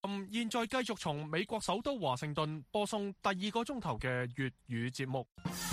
現在繼續從美國首都華盛頓播送第2個鐘頭嘅粵語節目。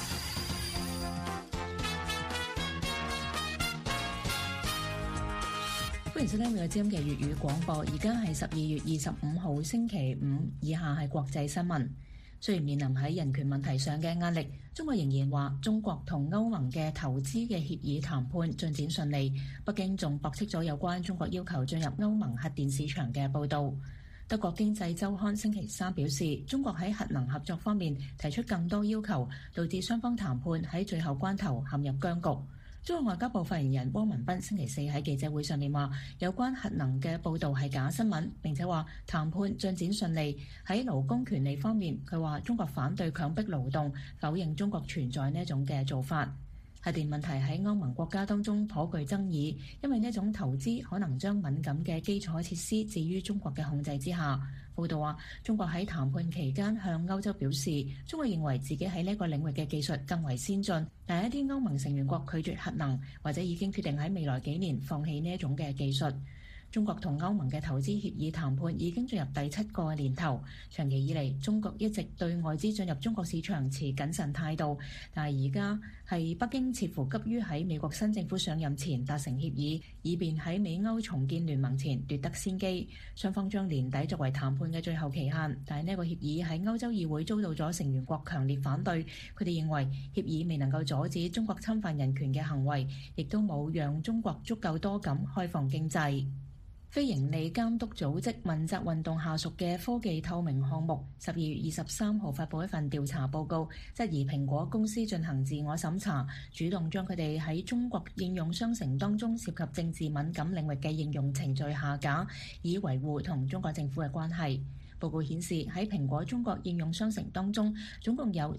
歡迎收聽每個節目嘅粵語廣播。而家係12月25號星期五，以下係國際新聞。雖然面臨喺人權問題上嘅壓力，中國仍然話中國同歐盟嘅投資嘅協議談判進展順利。北京仲駁斥咗有關中國要求進入歐盟核電市場嘅報導。德國經濟週刊星期三表示，中國喺核能合作方面提出更多要求，導致雙方談判喺最後關頭陷入僵局。中國外交部發言人汪文斌星期四喺記者會上面話，有關核能嘅報導係假新聞，並且話談判進展順利。喺勞工權利方面，佢話中國反對強迫勞動，否認中國存在呢一種嘅做法。核電問題喺歐盟國家當中頗具爭議，因為呢種投資可能將敏感嘅基礎設施置於中國嘅控制之下。報道話，中國喺談判期間向歐洲表示，中國認為自己喺呢個領域嘅技術更為先進，但一啲歐盟成員國拒絕核能，或者已經決定喺未來幾年放棄呢一種嘅技術。中國同歐盟嘅投資協議談判已經進入第7個年頭，長期以嚟中國一直對外資進入中國市場持謹慎態度，但係而家係北京似乎急於喺美國新政府上任前達成協議，以便喺美歐重建聯盟前奪得先機。雙方將年底作為談判嘅最後期限，但係呢個協議喺歐洲議會遭到咗成員國強烈反對，佢哋認為協議未能夠阻止中國侵犯人權嘅行為，亦都冇讓中國足夠多咁開放經濟。非營利監督組織問責運動下屬嘅科技透明項目12月23號發布一份調查報告，質疑蘋果公司進行自我審查，主動將佢哋喺中國應用商城當中涉及政治敏感領域嘅應用程序下架，以維護同中國政府嘅關係。報告顯示，喺蘋果中國應用商城當中，總共有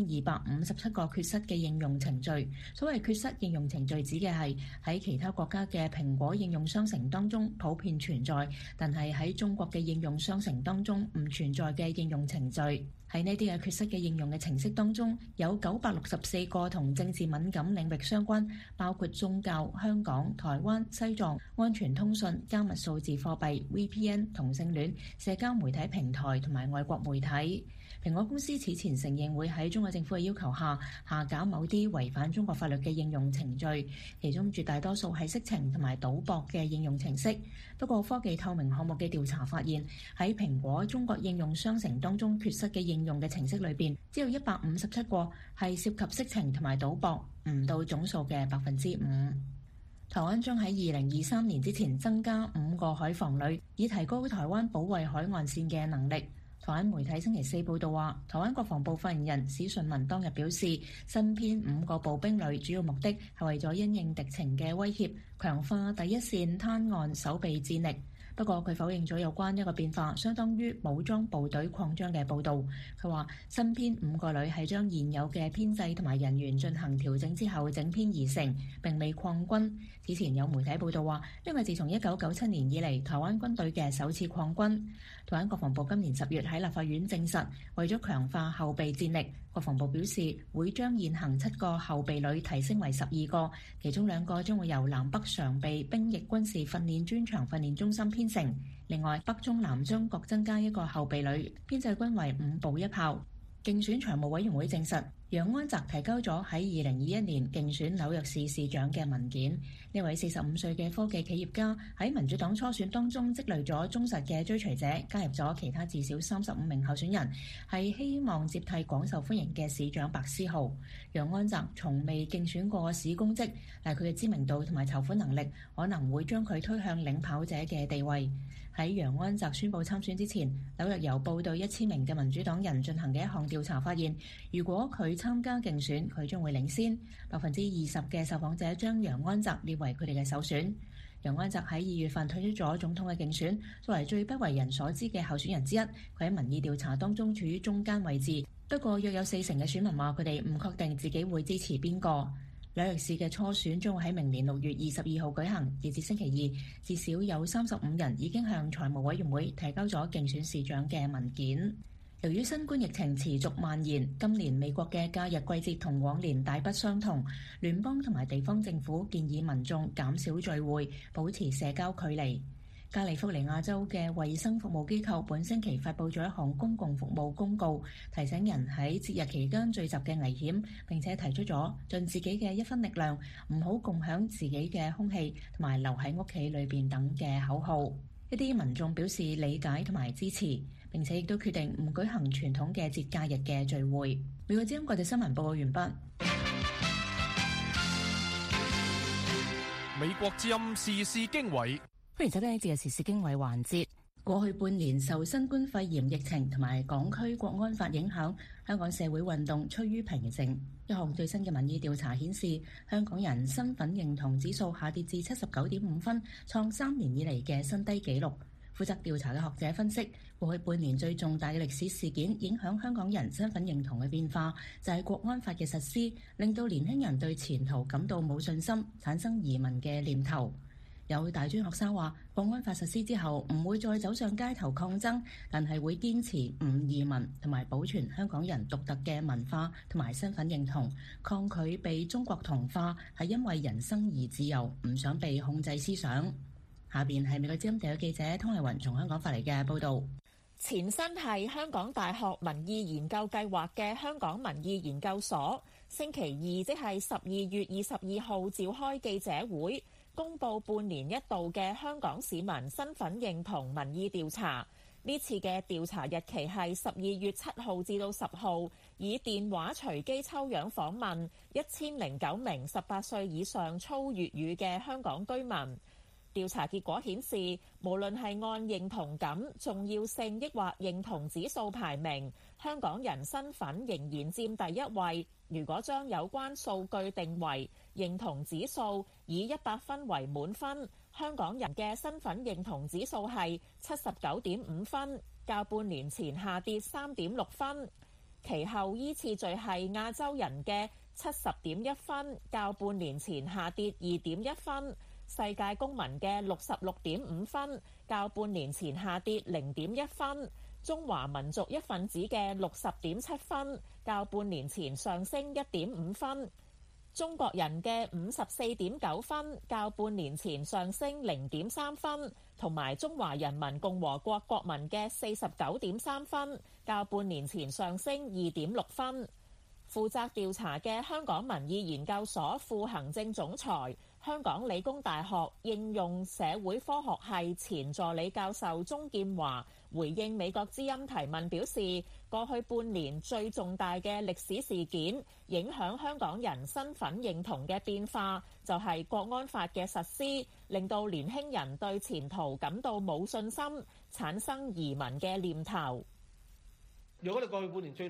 3257個缺失嘅應用程序。所謂缺失應用程序，指嘅係喺其他國家嘅蘋果應用商城當中普遍存在，但係喺中國嘅應用商城當中唔存在嘅應用程序。喺呢啲嘅缺失嘅應用嘅程式當中，有964個同政治敏感領域相關，包括宗教、香港、台灣、西藏、安全通訊、加密數字貨幣、VPN、同性戀、社交媒體平台同埋外國媒體。蘋果公司此前承認會喺中國政府嘅要求下架某啲違反中國法律嘅應用程序，其中絕大多數係色情同埋賭博嘅應用程式。不過科技透明項目嘅調查發現，喺蘋果中國應用商城當中缺失嘅應用嘅程式裏邊，只有157個係涉及色情同埋賭博，唔到總數嘅5%。台灣將喺2023年之前增加5個海防旅，以提高台灣保衛海岸線嘅能力。台灣媒體星期四報道話，台灣國防部發言人史順文當日表示，新編5個步兵旅主要目的係為咗因應敵情嘅威脅，強化第一線灘岸守備戰力。不過佢否認咗有關一個變化相當於武裝部隊擴張嘅報導。佢話新編5個旅係將現有嘅編制同埋人員進行調整之後整編而成，並未擴軍。之前有媒體報道話，呢個自從1997年以嚟台灣軍隊嘅首次擴軍。台灣國防部今年10月喺立法院證實，為咗強化後備戰力，國防部表示會將現行7個後備旅提升為12個，其中2個將會由南北常備兵役軍事訓練專長訓練中心編成。另外，北中南將各增加1個後備旅，編制均為5步1炮。競選常務委員會證實，楊安澤提交咗喺2021年競選紐約市市長嘅文件。呢位45歲嘅科技企業家喺民主黨初選當中積累咗忠實嘅追隨者，加入咗其他至少35名候選人，係希望接替廣受歡迎嘅市長白思豪。楊安澤從未競選過市公職，但佢嘅知名度同埋籌款能力可能會將佢推向領跑者嘅地位。喺楊安澤宣布參選之前，紐約郵報對1000名嘅民主黨人進行嘅一項調查發現，如果佢參加競選，佢將會領先。20%嘅受訪者將楊安澤列為佢哋嘅首選。楊安澤喺2月份退出咗總統嘅競選，作為最不為人所知嘅候選人之一，佢喺民意調查當中處於中間位置。不過約有40%嘅選民話佢哋唔確定自己會支持邊個。紐約市嘅初選將會喺明年6月22號舉行，截至星期二，至少有35人已經向財務委員會提交咗競選市長嘅文件。由於新冠疫情持續蔓延，今年美國嘅假日季節同往年大不相同，聯邦同埋地方政府建議民眾減少聚會，保持社交距離。 加利福尼亞州嘅衛生服務機構本星期發布咗一項公共服務公告，提醒人喺節日期間聚集嘅危險，並且提出咗盡自己嘅一分力量，唔好共享自己嘅空氣同埋留喺屋企裏邊等嘅口號。一啲民眾表示理解同埋支持，並且亦都決定唔舉行傳統嘅節假日嘅聚會。美國之音國際新聞報告完畢。 美國之音時事經緯。 歡迎收聽呢節嘅時事經緯環節。過去半年受新冠肺炎疫情同埋港區國安法影響，香港社會運動趨於平靜。一項最新嘅民意調查顯示，香港人身份認同指數下跌至79.5分，創3年以嚟嘅新低紀錄。負責調查嘅學者分析，過去半年最重大嘅歷史事件影響香港人身份認同嘅變化，就係國安法嘅實施，令到年輕人對前途感到冇信心，產生移民嘅念頭。有大專學生話，國安法實施之後唔會再走上街頭抗爭，但係會堅持唔移民同埋保存香港人獨特嘅文化同埋身份認同，抗拒被中國同化，係因為人生而自由，唔想被控制思想。下邊係美國之音地記者湯麗雲從香港發嚟嘅報導。 前身係香港大學民意研究計劃嘅香港民意研究所，星期二即係12月22號召開記者會，公佈半年一度嘅香港市民身份認同民意調查。呢次嘅調查日期係12月7號至到10號，以電話隨機抽樣訪問1009名18歲以上操粵語嘅香港居民。調查結果顯示，無論係按認同感、重要性抑或認同指數排名，香港人身份仍然佔第一位。如果將有關數據定為認同指數，以100分為滿分，香港人嘅身份認同指數係79.5分，較半年前下跌3.6分。其後依次序係亞洲人嘅70.1分，較半年前下跌2.1分。世界公民嘅66.5分，較半年前下跌0.1分；中華民族一份子嘅60.7分，較半年前上升1.5分；中國人嘅54.9分，較半年前上升0.3分；同埋中華人民共和國國民嘅49.3分，較半年前上升2.6分。負責調查嘅香港民意研究所副行政總裁、香港理工大學應用社會科學系前助理教授鍾劍華回應美國之音提問表示，過去半年最重大嘅歷史事件影響香港人身份認同嘅變化，就係國安法嘅實施，令到年輕人對前途感到冇信心，產生移民嘅念頭。 如果你過去半年最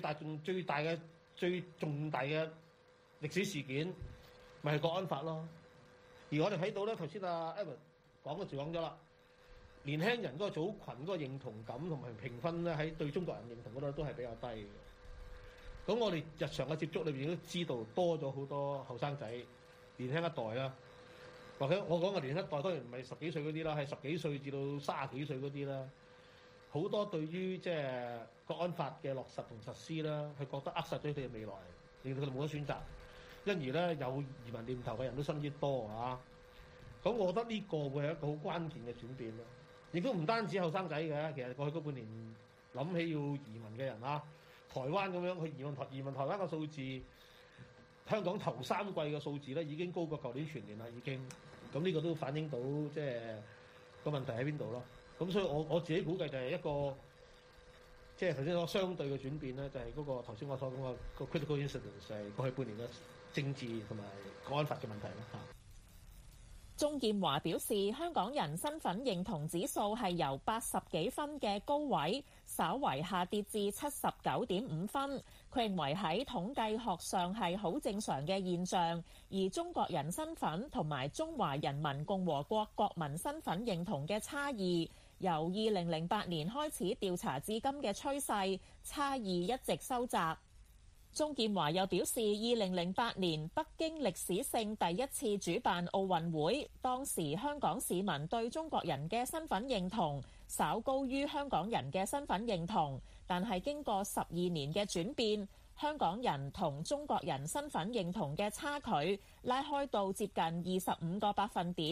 重大嘅歷史事件，咪係國安法咯。而我哋睇到咧，頭先阿 Evan 講咗啦，年輕人嗰個組群嗰個認同感同埋評分咧，喺對中國人認同嗰度都係比較低嘅。咁我哋日常嘅接觸裏邊都知道多咗好多後生仔、年輕一代啦，或者我講嘅年輕一代當然唔係10幾歲嗰啲啦，係10幾歲至到30幾歲嗰啲啦。好多對於即係國安法嘅落實同實施啦，佢覺得扼殺咗佢哋嘅未來，令到佢哋冇得選擇。因而咧有移民念頭嘅人都相當之多啊！咁我覺得呢個會係一個好關鍵嘅轉變咯。亦都唔單止後生仔嘅，其實過去嗰半年諗起要移民嘅人啊，台灣咁樣去移民台灣嘅數字，香港頭3季嘅數字咧已經高過舊年全年啦，已經。咁呢個都反映到即係個問題喺邊度咯。咁所以我自己估計就係一個即係頭先講相對嘅轉變咧，就係嗰個頭先我所講嘅個 critical incidence 係過去半年嘅政治同埋國安法嘅問題啦。 鍾劍華表示，香港人身份認同指數係由80幾分嘅高位，稍為下跌至79.5分。佢認為喺統計學上係好正常嘅現象，而中國人身份同埋中華人民共和國國民身份認同嘅差異，由2008年開始調查至今嘅趨勢，差異一直收窄。鍾劍華又表示，2008年北京歷史性第一次主辦奧運會，當時香港市民對中國人嘅身份認同稍高於香港人嘅身份認同，但係經過12年嘅轉變，香港人同中國人身份認同嘅差距拉開到接近25個百分點。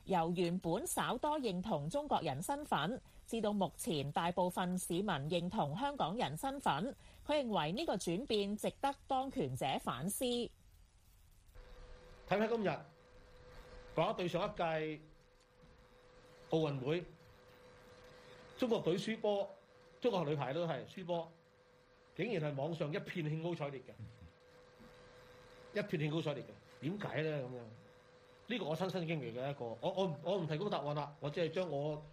由原本稍多認同中國人身份，至到目前大部分市民認同香港人身份。佢認為呢個轉變值得當權者反思。 睇睇今日講對上一屆奧運會，中國隊輸波，中國女排都係輸波，竟然係網上一片興高采烈嘅，一片興高采烈嘅，點解咧咁樣？呢個我親身經歷嘅一個，我唔提供答案啦，我只係將我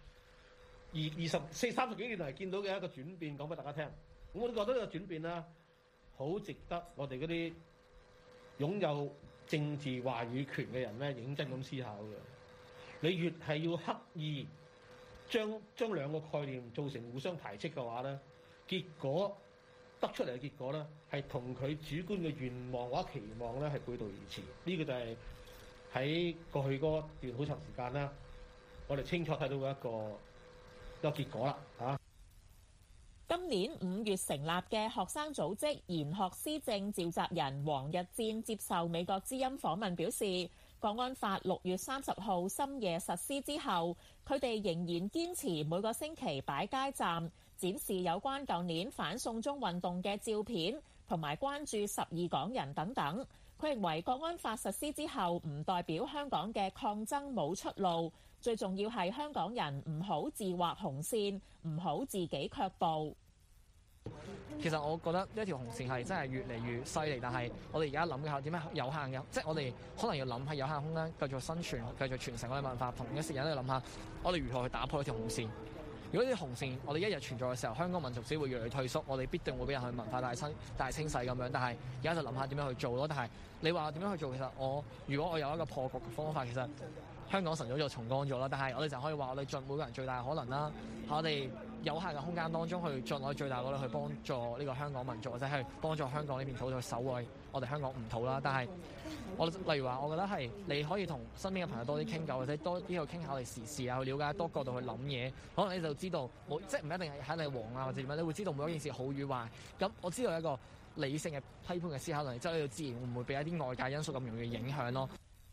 30幾年嚟見到嘅一個轉變講俾大家聽。咁我都覺得呢個轉變啦，好值得我哋嗰啲擁有政治話語權嘅人咧，認真咁思考嘅。你越係要刻意將兩個概念造成互相排斥嘅話咧，結果得出嚟嘅結果咧，係同佢主觀嘅願望或者期望咧係背道而馳。呢個就係喺過去嗰段好長時間啦，我哋清楚睇到嘅一個結果啦嚇。 今年5月成立嘅學生組織研學思政召集人黃日戰接受美國之音訪問表示，國安法6月30號深夜實施之後，佢哋仍然堅持每個星期擺街站，展示有關舊年反送中運動嘅照片，同埋關注12港人等等。佢認為國安法實施之後唔代表香港嘅抗爭冇出路，最重要係香港人唔好自劃紅線，唔好自己卻步。 其實我覺得呢一條紅線係真係越嚟越犀利，但係我哋而家諗嘅係點樣有限嘅，即係我哋可能要諗喺有限空間繼續生存、繼續傳承我哋文化，同一時間都要諗下我哋如何去打破呢條紅線。如果呢條紅線我哋一日存在嘅時候，香港民族只會越嚟越退縮，我哋必定會俾人去文化大清洗咁樣。但係而家就諗下點樣去做咯。但係你話點樣去做，其實如果我有一個破局嘅方法，其實香港晨早就重光咗啦。但係我哋就可以話我哋盡每個人最大嘅可能啦，喺我哋有限嘅空間當中去盡我最大努力去幫助呢個香港民族，或者係幫助香港呢片土地去守衛我哋香港唔土啦。但係例如話，我覺得係你可以同身邊嘅朋友多啲傾偈，或者多啲去傾下我哋時事啊，去了解多角度去諗嘢，可能你就知道即係唔一定係喺你黃啊或者點樣，你會知道每一件事好與壞。咁我知道一個理性嘅批判嘅思考能力，之後你就自然會唔會俾一啲外界因素咁容易影響咯。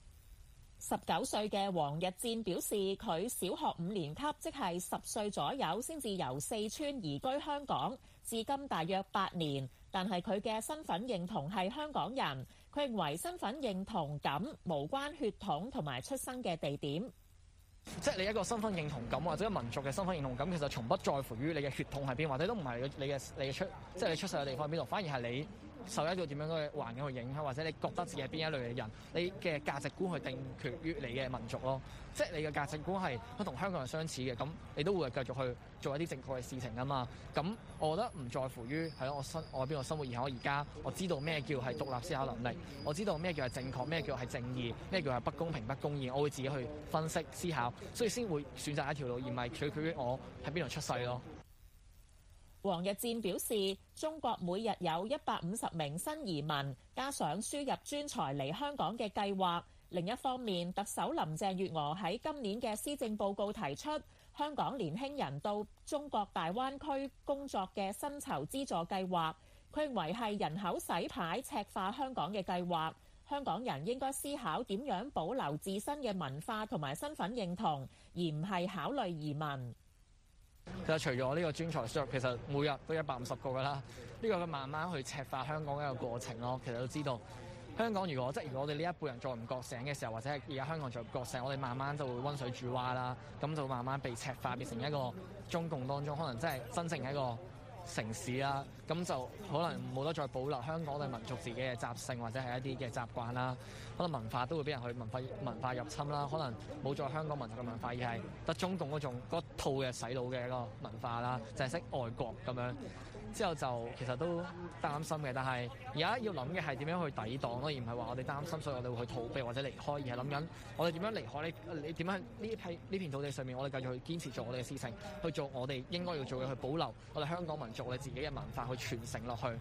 19歲嘅黃日戰表示，佢小學5年級，即係10歲左右，先至由四川移居香港，至今大約8年。但係佢嘅身份認同係香港人。佢認為身份認同感無關血統同埋出生嘅地點。 即係你一個身份認同感或者民族嘅身份認同感，其實從不在乎於你嘅血統喺邊，或者都唔係你嘅出世嘅地方喺邊度，反而係你受一個點樣嘅環境去影響，或者你覺得自己係邊一類嘅人，你嘅價值觀去定決於你嘅民族咯。即係你嘅價值觀係同香港人相似嘅，咁你都會繼續去做一啲正確嘅事情啊嘛。咁我覺得唔在乎於係咯，我喺邊度生活，而係我而家我知道咩叫係獨立思考能力，我知道咩叫係正確，咩叫係正義，咩叫係不公平不公義，我會自己去分析思考，所以先會選擇一條路，而唔係取決於我喺邊度出世咯。 黃日戰表示，中國每日有150名新移民，加上輸入專才嚟香港嘅計劃。另一方面，特首林鄭月娥喺今年嘅施政報告提出，香港年輕人到中國大灣區工作嘅薪酬資助計劃，佢認為係人口洗牌、赤化香港嘅計劃。香港人應該思考點樣保留自身嘅文化同埋身份認同，而唔係考慮移民。 其實除咗呢個專才輸入，其實每日都150個㗎啦。呢個慢慢去赤化香港嘅一個過程咯。其實都知道香港如果我哋呢一輩人再唔覺醒嘅時候，或者係而家香港再唔覺醒，我哋慢慢就會溫水煮蛙啦。咁就慢慢被赤化，變成一個中共當中可能真係真正係一個城市啦。咁就可能冇得再保留香港嘅民族自己嘅習性，或者係一啲嘅習慣啦。可能文化都會俾人去文化入侵啦。可能冇咗香港民族嘅文化，而係得中共嗰套嘅洗腦嘅一個文化啦，就係識愛國咁樣。之後就其實都擔心嘅，但係而家要諗嘅係點樣去抵擋咯，而唔係話我哋擔心，所以我哋會去逃避或者離開，而係諗緊我哋點樣離開你點樣呢片土地上面，我哋繼續去堅持做我哋嘅事情，去做我哋應該要做嘅，去保留我哋香港民族我哋自己嘅文化，去傳承落去。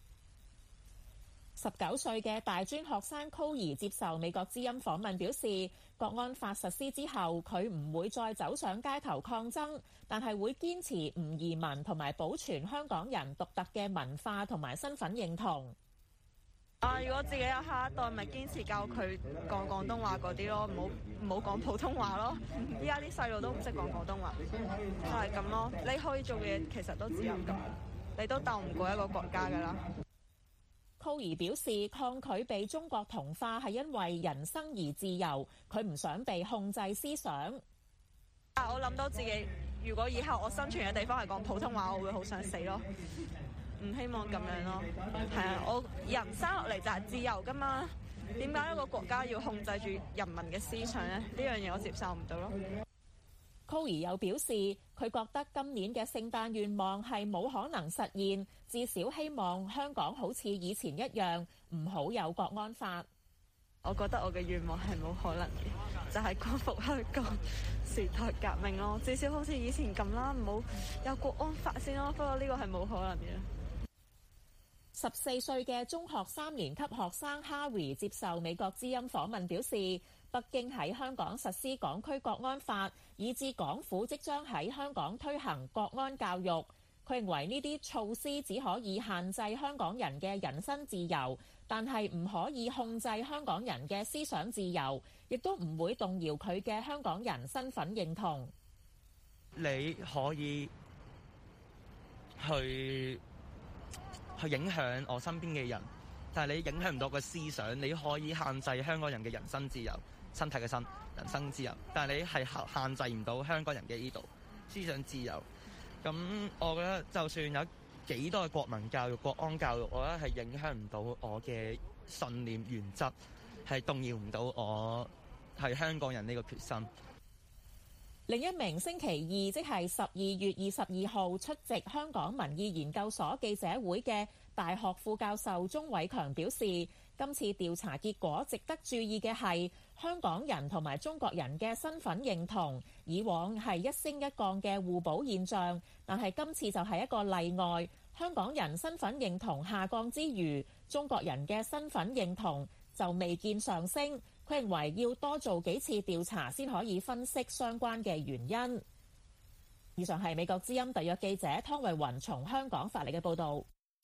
19歲嘅大專學生 Cory 接受美國之音訪問表示，國安法實施之後，佢唔會再走上街頭抗爭，但係會堅持唔移民同埋保存香港人獨特嘅文化同埋身份認同。 如果自己有下一代，咪堅持教佢講廣東話嗰啲咯，唔好講普通話咯。依家啲細路都唔識講廣東話，就係咁咯。你可以做嘅嘢其實都只有咁，你都鬥唔過一個國家㗎啦。 Coir 表示抗拒被中國同化係因為人生而自由，佢唔想被控制思想。 我諗到自己，如果以後我生存嘅地方係講普通話，我會好想死咯。唔希望咁樣咯，係啊！我人生落嚟就係自由噶嘛，點解一個國家要控制住人民嘅思想呢？呢樣嘢我接受唔到咯。 Coir 又表示，佢覺得今年嘅聖誕願望係冇可能實現，至少希望香港好似以前一樣，唔好有國安法。 我覺得我嘅願望係冇可能嘅，就係光復香港時代革命咯，至少好似以前咁啦，唔好有國安法先咯。不過呢個係冇可能嘅。 14歲嘅中學3年級學生 Harry 接受美國之音訪問表示，北京喺香港實施港區國安法，以致港府即將喺香港推行國安教育。佢認為呢啲措施只可以限制香港人嘅人身自由，但係唔可以控制香港人嘅思想自由，亦都唔會動搖佢嘅香港人身份認同。 你可以去影響我身邊嘅人，但係你影響唔到個思想。你可以限制香港人嘅人身自由、身體嘅身、人身自由，但係你係限制唔到香港人嘅呢度思想自由。咁我覺得就算有幾多嘅國民教育、國安教育，我覺得係影響唔到我嘅信念原則，係動搖唔到我係香港人呢個決心。 另一名星期二，即係12月22號出席香港民意研究所記者會嘅大學副教授鍾偉強表示，今次調查結果值得注意嘅係香港人同埋中國人嘅身份認同，以往係一升一降嘅互補現象，但係今次就係一個例外。香港人身份認同下降之餘，中國人嘅身份認同就未見上升。佢認為要多做幾次調查先可以分析相關嘅原因。以上係美國之音特約記者湯慧雲從香港發嚟嘅報導。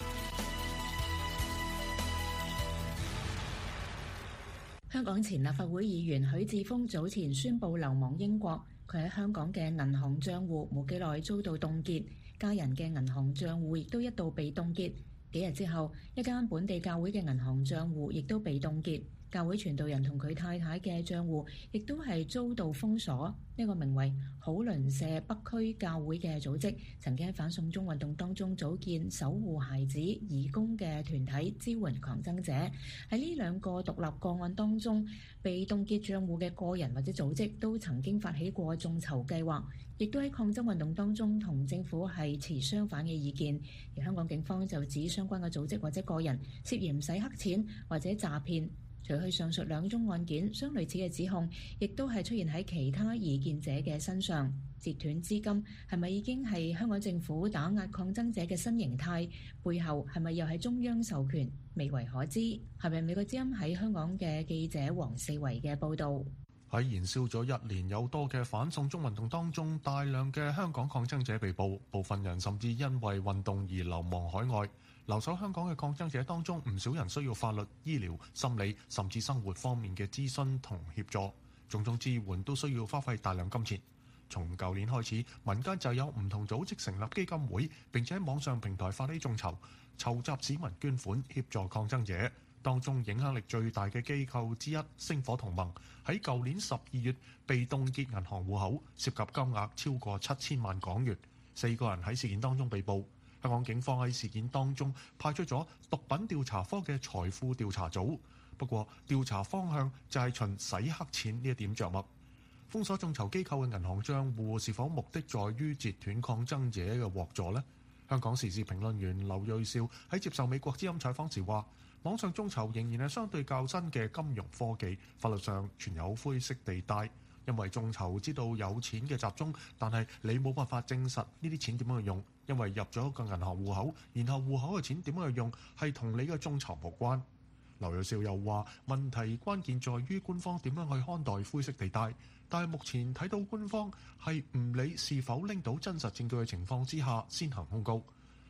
香港前立法會議員許智峰早前宣布流亡英國，佢喺香港嘅銀行帳戶冇幾耐遭到凍結，家人嘅銀行帳戶亦都一度被凍結。幾日之後，一間本地教會嘅銀行帳戶亦都被凍結。教會傳道人同佢太太嘅帳戶亦都係遭到封鎖。呢個名為好鄰舍北區教會嘅組織，曾經喺反送中運動當中組建守護孩子義工嘅團體，支援抗爭者。喺呢兩個獨立個案當中，被凍結帳戶嘅個人或者組織都曾經發起過眾籌計劃，亦都喺抗爭運動當中同政府係持相反嘅意見。而香港警方就指相關嘅組織或者個人涉嫌洗黑錢或者詐騙。除去上述兩宗案件，相類似嘅指控，亦都係出現喺其他異見者嘅身上。截斷資金係咪已經係香港政府打壓抗爭者嘅新形態？背後係咪又係中央授權？未為可知。係咪美國之音喺香港嘅記者黃四維嘅報導？ 喺燃燒咗1年有多嘅反送中運動當中，大量嘅香港抗爭者被捕，部分人甚至因為運動而流亡海外。留守香港嘅抗爭者當中，唔少人需要法律、醫療、心理甚至生活方面嘅諮詢同協助，種種支援都需要花費大量金錢。從舊年開始，民間就有唔同組織成立基金會，並且喺網上平台發起眾籌，籌集市民捐款協助抗爭者。當中影響力最大嘅機構之一星火同盟，喺舊年12月被凍結銀行戶口，涉及金額超過7000萬港元。4個人喺事件當中被捕。香港警方喺事件當中派出咗毒品調查科嘅財富調查組，不過調查方向就係循洗黑錢呢一點着墨。封鎖眾籌機構嘅銀行帳戶是否目的在於截斷抗爭者嘅獲助呢？香港時事評論員劉銳紹喺接受美國之音採訪時話，網上眾籌仍然係相對較新嘅金融科技，法律上存有灰色地帶。因為眾籌知道有錢嘅集中，但係你冇辦法證實呢啲錢點樣去用，因為入咗一個銀行戶口，然後戶口嘅錢點樣去用係同你嘅眾籌無關。劉銳紹又話，問題關鍵在於官方點樣去看待灰色地帶，但係目前睇到官方係唔理是否拎到真實證據嘅情況之下先行控告。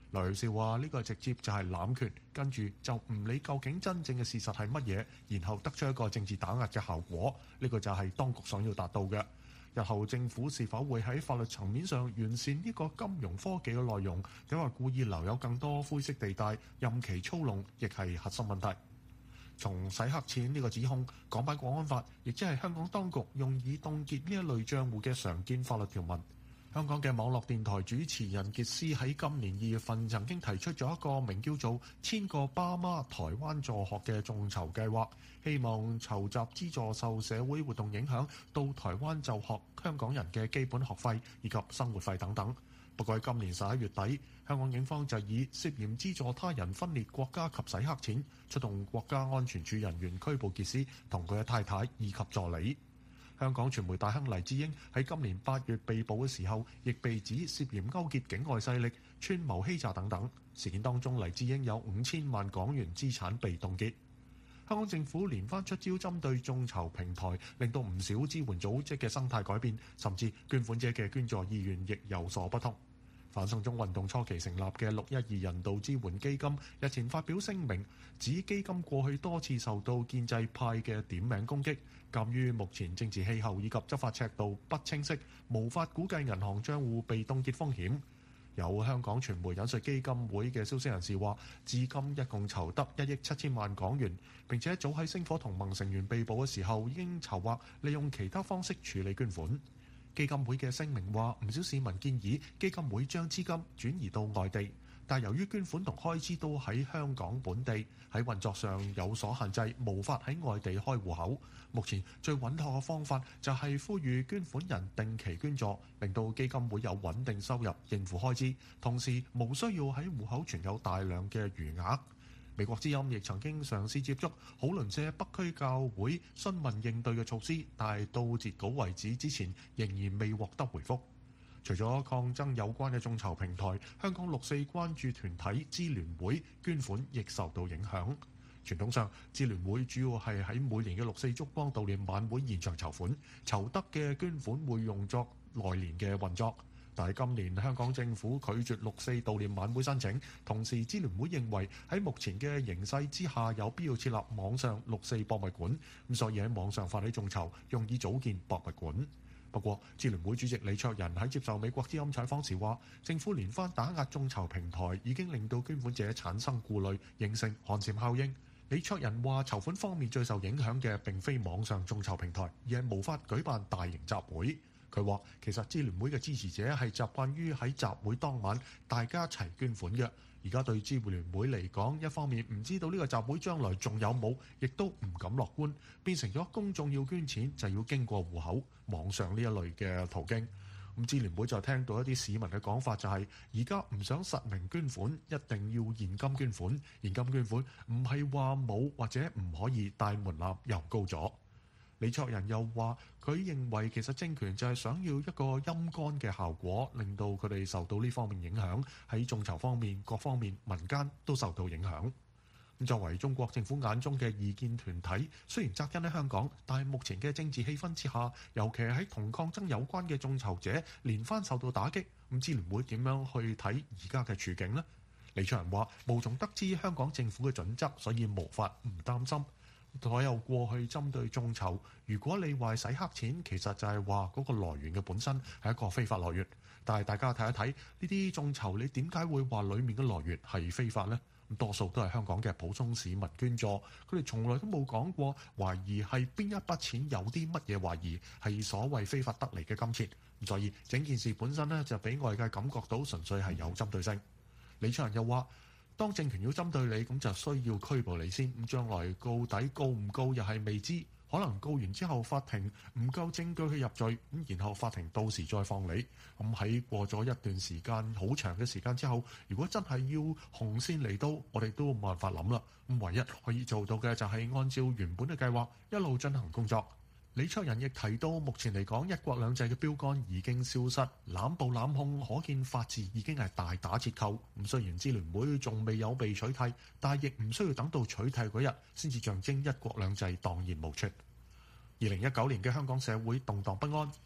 劉銳紹話：呢個直接就係濫權，跟住就唔理究竟真正嘅事實係乜嘢，然後得出一個政治打壓嘅效果。呢個就係當局想要達到嘅。日後政府是否會喺法律層面上完善呢個金融科技嘅內容，定係故意留有更多灰色地帶，任其操弄，亦係核心問題。從洗黑錢呢個指控，港版國安法亦即係香港當局用以凍結呢一類帳戶嘅常見法律條文。香港嘅網絡電台主持人傑斯喺今年2月份曾經提出咗一個名叫做1000個爸媽台灣助學嘅眾籌計劃，希望籌集資助受社會活動影響到台灣就學香港人嘅基本學費以及生活費等等。不過喺今年11月底，香港警方就以涉嫌資助他人分裂國家及洗黑錢，出動國家安全處人員拘捕傑斯同佢嘅太太以及助理。香港傳媒大亨黎智英喺今年8月被捕嘅時候，亦被指涉嫌勾結境外勢力、串謀欺詐等等。事件當中，黎智英有5000萬港元資產被凍結。香港政府連番出招針對眾籌平台，令到唔少支援組織嘅生態改變，甚至捐款者嘅捐助意願亦有所不同。反送中運動初期成立嘅612人道支援基金日前發表聲明，指基金過去多次受到建制派嘅點名攻擊，鑑於目前政治氣候以及執法尺度不清晰，無法估計銀行帳戶被凍結風險。有香港傳媒引述基金會嘅消息人士話，至今一共籌得1億7千萬港元，並且早喺星火同盟成員被捕嘅時候已經籌劃利用其他方式處理捐款。基金會嘅聲明話，唔少市民建議基金會將資金轉移到外地，但由於捐款同開支都喺香港本地，喺運作上有所限制，無法喺外地開戶口。目前最穩妥嘅方法就係呼籲捐款人定期捐助，令到基金會有穩定收入應付開支，同時無需要喺戶口存有大量嘅餘額。美國之音亦曾經嘗試接觸好鄰舍北區教會詢問應對嘅措施，但係到截稿為止之前仍然未獲得回覆。除咗抗爭有關嘅眾籌平台，香港6·4關注團體支聯會捐款亦受到影響。傳統上，支聯會主要係喺每年嘅6·4燭光悼念晚會現場籌款，籌得嘅捐款會用作來年嘅運作。但係今年香港政府拒絕6·4悼念晚會申請，同時支聯會認為喺目前嘅形勢之下有必要設立網上6·4博物館，咁所以喺網上發起眾籌，用以組建博物館。不過，支聯會主席李卓人喺接受美國之音採訪時話，政府連番打壓眾籌平台已經令到捐款者產生顧慮，形成寒蟬效應。李卓人話，籌款方面最受影響嘅並非網上眾籌平台，而係無法舉辦大型集會。佢話：其實支聯會嘅支持者係習慣於喺集會當晚大家齊捐款嘅。而家對支聯會嚟講，一方面唔知道呢個集會將來仲有冇，亦都唔敢樂觀，變成咗公眾要捐錢就要經過戶口、網上呢一類嘅途徑。咁支聯會就聽到一啲市民嘅講法，就係而家唔想實名捐款，一定要現金捐款。現金捐款唔係話冇或者唔可以，但門檻又高咗。李卓人又話：佢認為其實政權就係想要一個陰乾嘅效果，令到佢哋受到呢方面影響，喺眾籌方面各方面民間都受到影響。作為中國政府眼中嘅異見團體，雖然紮根喺香港，但係目前嘅政治氣氛之下，尤其係喺同抗爭有關嘅眾籌者連番受到打擊，咁支聯會點樣去睇而家嘅處境呢？李卓人話：無從得知香港政府嘅準則，所以無法唔擔心。所有過去針對眾籌，如果你話洗黑錢，其實就係話嗰個來源嘅本身係一個非法來源。但係大家睇一睇呢啲眾籌，你點解會話裡面嘅來源係非法呢？咁多數都係香港嘅普通市民捐助，佢哋從來都冇講過懷疑係邊一筆錢有啲乜嘢懷疑係所謂非法得嚟嘅金錢。咁所以整件事本身呢，就俾外界感覺到純粹係有針對性。李卓人又話：當政權要針對你，咁就需要拘捕你先。咁將來到底告唔告又係未知，可能告完之後法庭唔夠證據去入罪，咁然後法庭到時再放你。咁喺過咗一段時間好長嘅時間之後，如果真係要紅線嚟到，我哋都冇辦法諗啦。咁唯一可以做到嘅就係按照原本嘅計劃一路進行工作。李卓人亦提到，目前嚟講，一國兩制嘅標杆已經消失，濫捕濫控，可見法治已經係大打折扣。咁雖然支聯會仲未有被取締，但係亦唔需要等到取締嗰日先至象徵一國兩制蕩然無存。2019年嘅香港社會動盪不安，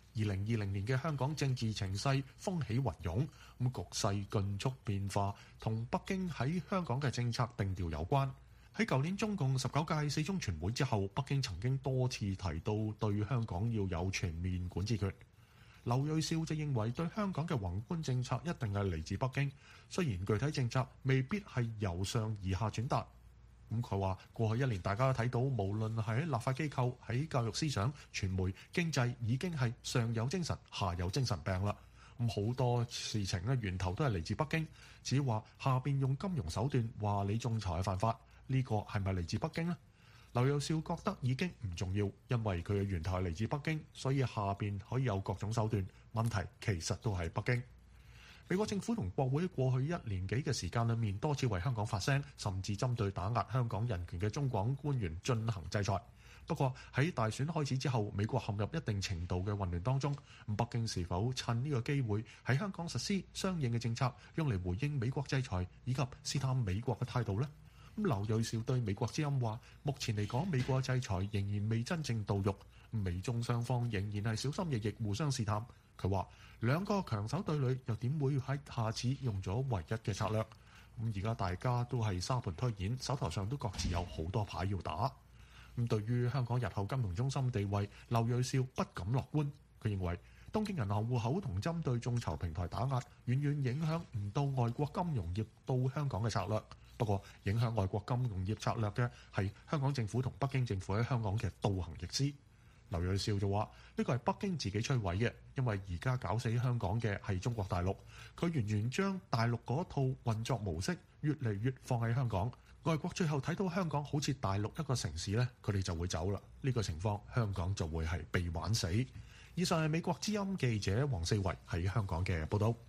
2020年嘅香港政治情勢風起雲湧，局勢迅速變化，同北京喺香港嘅政策定調有關。喺舊年中共19屆四中全會之後，北京曾經多次提到對香港要有全面管治權。劉銳紹就認為對香港嘅宏觀政策一定係嚟自北京，雖然具體政策未必係由上而下轉達。佢話過去1年大家都睇到，無論係喺立法機構、喺教育思想、傳媒、經濟，已經係上有精神下有精神病啦。好多事情咧源頭都係嚟自北京，只話下邊用金融手段話你仲裁係犯法，呢個係咪嚟自北京呢？劉銳紹覺得已經唔重要，因為佢嘅源頭係嚟自北京，所以下邊可以有各種手段。問題其實都係北京。美國政府同國會過去1年幾嘅時間裏面，多次為香港發聲，甚至針對打壓香港人權嘅中港官員進行制裁。不過喺大選開始之後，美國陷入一定程度嘅混亂當中。北京是否趁呢個機會喺香港實施相應嘅政策，用嚟回應美國制裁以及試探美國嘅態度呢？劉銳紹對美國之音話：目前嚟講，美國嘅制裁仍然未真正到肉，美中雙方仍然係小心翼翼互相試探。佢話兩個強手對壘，又點會喺下次用咗唯一嘅策略？而家大家都係沙盤推演，手頭上都各自有好多牌要打。對於香港日後金融中心地位，劉銳紹不敢樂觀。佢認為東京銀行戶口同針對眾籌平台打壓，遠遠影響唔到外國金融業到香港嘅策略。不過，影響外國金融業策略嘅係香港政府同北京政府喺香港嘅倒行逆施。劉銳紹就話：呢個係北京自己摧毀嘅，因為而家搞死香港嘅係中國大陸，佢完全將大陸嗰套運作模式越嚟越放喺香港。外國最後睇到香港好似大陸一個城市呢，佢哋就會走啦。呢個情況，香港就會係被玩死。以上係美國之音記者黃四維喺香港嘅報導。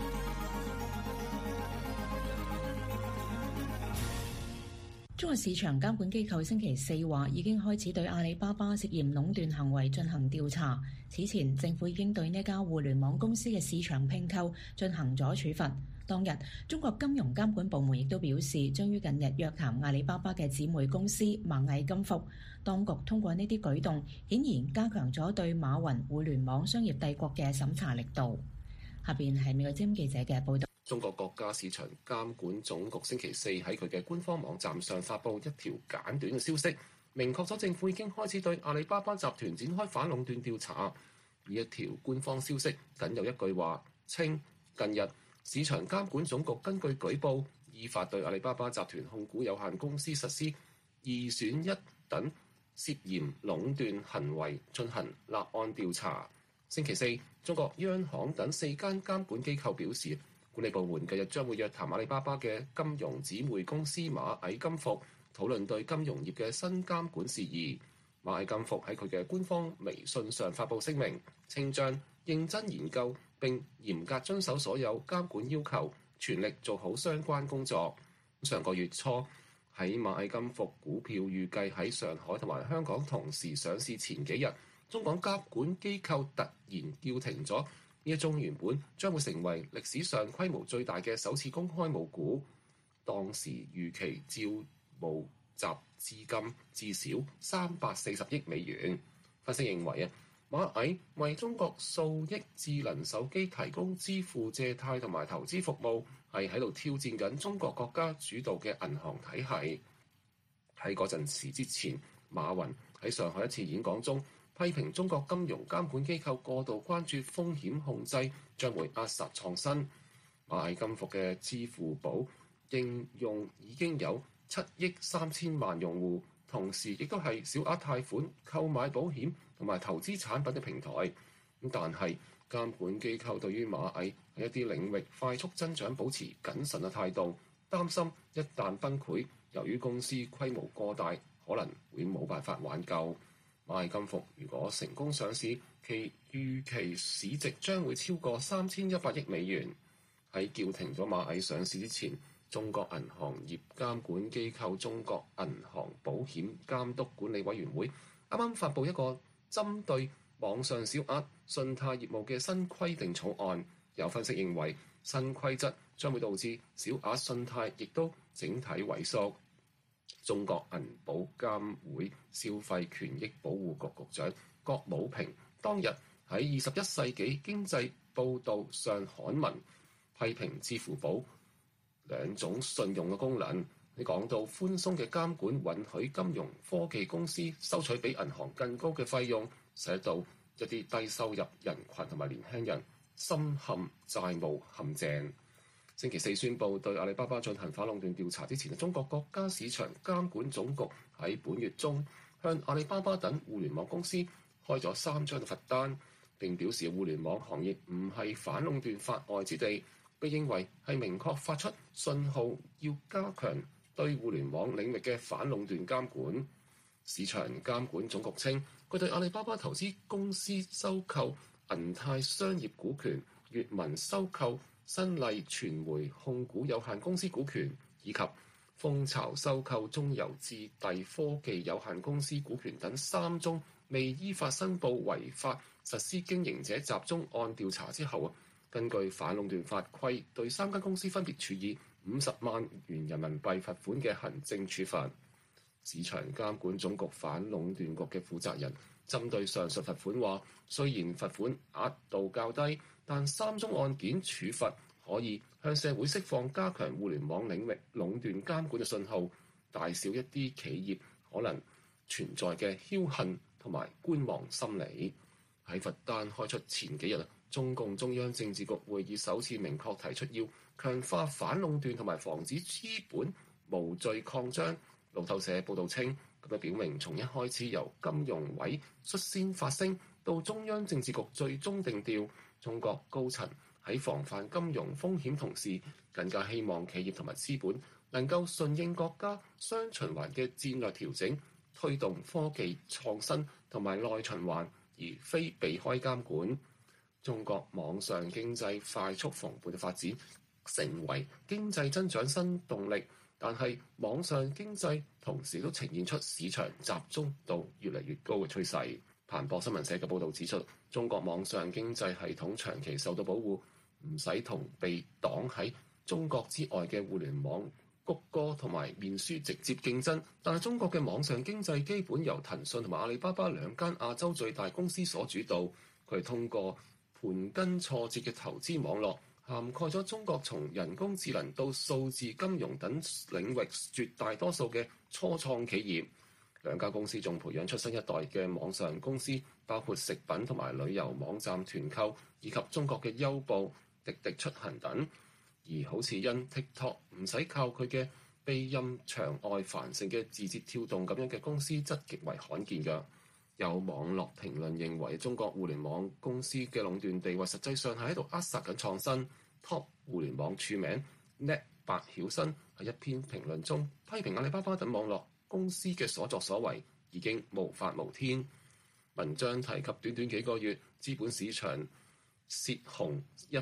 中國市場監管機構星期四話已經開始對阿里巴巴涉嫌壟斷行為進行調查。此前，政府已經對呢家互聯網公司嘅市場併購進行咗處罰。當日，中國金融監管部門亦都表示，將於近日約談阿里巴巴嘅姊妹公司螞蟻金服。當局通過呢啲舉動，顯然加強咗對馬雲互聯網商業帝國嘅審查力度。下邊係美國之音記者嘅報導。 中國國家市場監管總局星期四喺佢嘅官方網站上發布一條簡短嘅消息，明確咗政府已經開始對阿里巴巴集團展開反壟斷調查。呢一條官方消息僅有一句話，稱近日市場監管總局根據舉報，依法對阿里巴巴集團控股有限公司實施二選一等涉嫌壟斷行為進行立案調查。星期四，中國央行等4間監管機構表示，管理部門近日將會約談阿里巴巴嘅金融姊妹公司螞蟻金服，討論對金融業嘅新監管事宜。螞蟻金服喺佢嘅官方微信上發布聲明，稱將認真研究並嚴格遵守所有監管要求，全力做好相關工作。上個月初，喺螞蟻金服股票預計喺上海同埋香港同時上市前幾日，中港監管機構突然叫停咗呢一宗原本將會成為歷史上規模最大嘅首次公開募股。當時預期招募集資金至少340億美元。分析認為螞蟻為中國數億智能手機提供支付、借貸同埋投資服務，係喺度挑戰緊中國國家主導嘅銀行體系。喺嗰陣時之前，馬雲喺上海一次演講中批評中國金融監管機構過度關注風險控制，將會扼殺創新。螞蟻金服嘅支付寶應用已經有7億3千萬用戶，同時亦都係小額貸款、購買保險同埋投資產品嘅平台。但係監管機構對於螞蟻喺一啲領域快速增長保持謹慎嘅態度，擔心一旦崩潰，由於公司規模過大，可能會冇辦法挽救。螞蟻金服如果成功上市，其預期市值將會超過3100億美元。喺叫停咗螞蟻上市之前，中國銀行業監管機構中國銀行保險監督管理委員會啱啱發布一個針對網上小額信貸業務嘅新規定草案。有分析認為，新規則將會導致小額信貸亦都整體萎縮。中國銀保監會消費權益保護局局長郭武平當日喺21世紀經濟報導上刊文，批評支付寶兩種信用嘅功能。你講到寬鬆嘅監管允許金融科技公司收取比銀行更高嘅費用，使到一啲低收入人群同埋年輕人深陷債務陷阱。星期四宣布對阿里巴巴進行反壟斷調查之前，中國國家市場監管總局喺本月中向阿里巴巴等互聯網公司開咗3張罰單，並表示互聯網行業唔係反壟斷法外之地，被認為係明確發出信號，要加強對互聯網領域嘅反壟斷監管。市場監管總局稱，佢對阿里巴巴投資公司收購銀泰商業股權、閱文收購新麗傳媒控股有限公司股權，以及蜂巢收購中郵智遞科技有限公司股權等3宗未依法申報違法實施經營者集中案調查之後，根據反壟斷法規，對3間公司分別處以50萬元人民幣罰款嘅行政處罰。市場監管總局反壟斷局嘅負責人針對上述罰款話，雖然罰款額度較低，但3宗案件處罰可以向社會釋放加強互聯網領域壟斷監管嘅信號，大小一啲企業可能存在嘅僥倖同埋觀望心理。喺罰單開出前幾日，中共中央政治局會議首次明確提出要強化反壟斷同埋防止資本無序擴張。路透社報導稱，咁樣表明從一開始由金融委率先發聲，到中央政治局最終定調，中國高層喺防範金融風險同時，更加希望企業同埋資本能夠順應國家雙循環嘅戰略調整，推動科技創新同埋內循環，而非避開監管。中國網上經濟快速蓬勃嘅發展，成為經濟增長新動力。但係網上經濟同時都呈現出市場集中度越嚟越高嘅趨勢。彭博新聞社嘅報導指出，中國網上經濟系統長期受到保護，唔使同被擋喺中國之外嘅互聯網谷歌同埋面書直接競爭。但係中國嘅網上經濟基本由騰訊同埋阿里巴巴兩間亞洲最大公司所主導，佢通過盤根錯節嘅投資網絡，涵蓋咗中國從人工智能到數字金融等領域絕大多數嘅初創企業。兩家公司仲培養出新一代嘅網上公司，包括食品同埋旅遊網站團購，以及中國嘅優步、滴滴出行等。而好似因 TikTok 唔使靠佢嘅庇蔭牆外繁盛嘅字節跳動咁樣嘅公司，則極為罕見嘅。有網絡評論認為，中國互聯網公司嘅壟斷地位實際上係喺度扼殺緊創新。Top 互聯網署名 Net 白曉生喺一篇評論中批評阿里巴巴等網絡公司嘅所作所為已經無法無天。文章提及短短幾個月，資本市場洩洪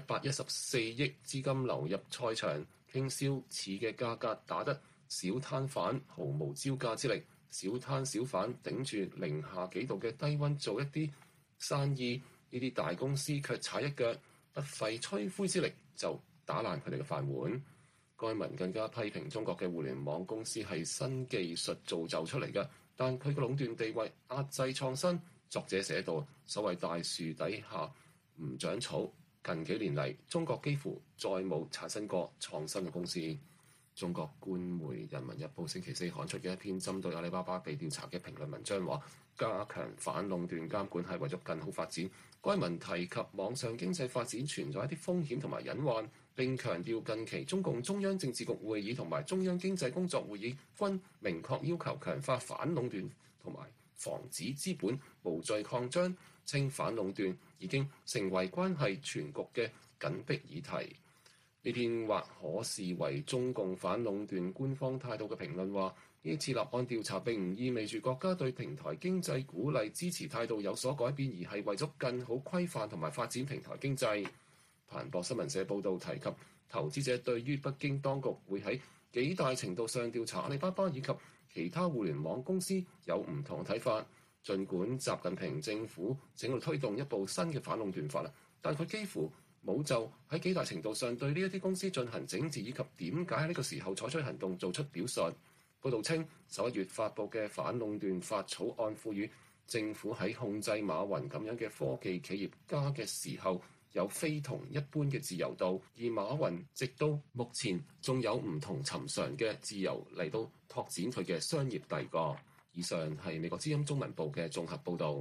114億資金流入賽場，傾銷似嘅價格打得小攤販毫無招架之力。小攤小販頂住零下幾度嘅低溫做一啲生意，呢啲大公司卻踩一腳，不費吹灰之力就打爛佢哋嘅飯碗。該文更加批評中國嘅互聯網公司係新技術造就出嚟嘅，但佢嘅壟斷地位壓制創新。作者寫道：所謂大樹底下唔長草，近幾年嚟中國幾乎再冇產生過創新嘅公司。中國官媒《人民日報》星期四刊出嘅一篇針對阿里巴巴被調查嘅評論文章話，加強反壟斷監管係為咗更好發展。該文提及網上經濟發展存在一啲風險同埋隱患，並強調近期中共中央政治局會議同埋中央經濟工作會議均明確要求強化反壟斷同埋防止資本無序擴張，稱反壟斷已經成為關係全局嘅緊迫議題。呢篇或可視為中共反壟斷官方態度嘅評論話，呢次立案調查並唔意味住國家對平台經濟鼓勵支持態度有所改變，而係為咗更好規範同埋發展平台經濟。彭博新聞社報導提及，投資者對於北京當局會喺幾大程度上調查阿里巴巴以及其他互聯網公司有唔同睇法。儘管習近平政府正喺度推動一部新嘅反壟斷法，但佢幾乎冇就喺幾大程度上對呢一啲公司進行整治，以及點解喺呢個時候採取行動做出表述。報導稱，11月發布嘅反壟斷法草案賦予政府喺控制馬雲咁樣嘅科技企業家嘅時候，有非同一般嘅自由度，而馬雲直到目前仲有唔同尋常嘅自由嚟到拓展佢嘅商業帝國。以上係美國之音中文部嘅綜合報導。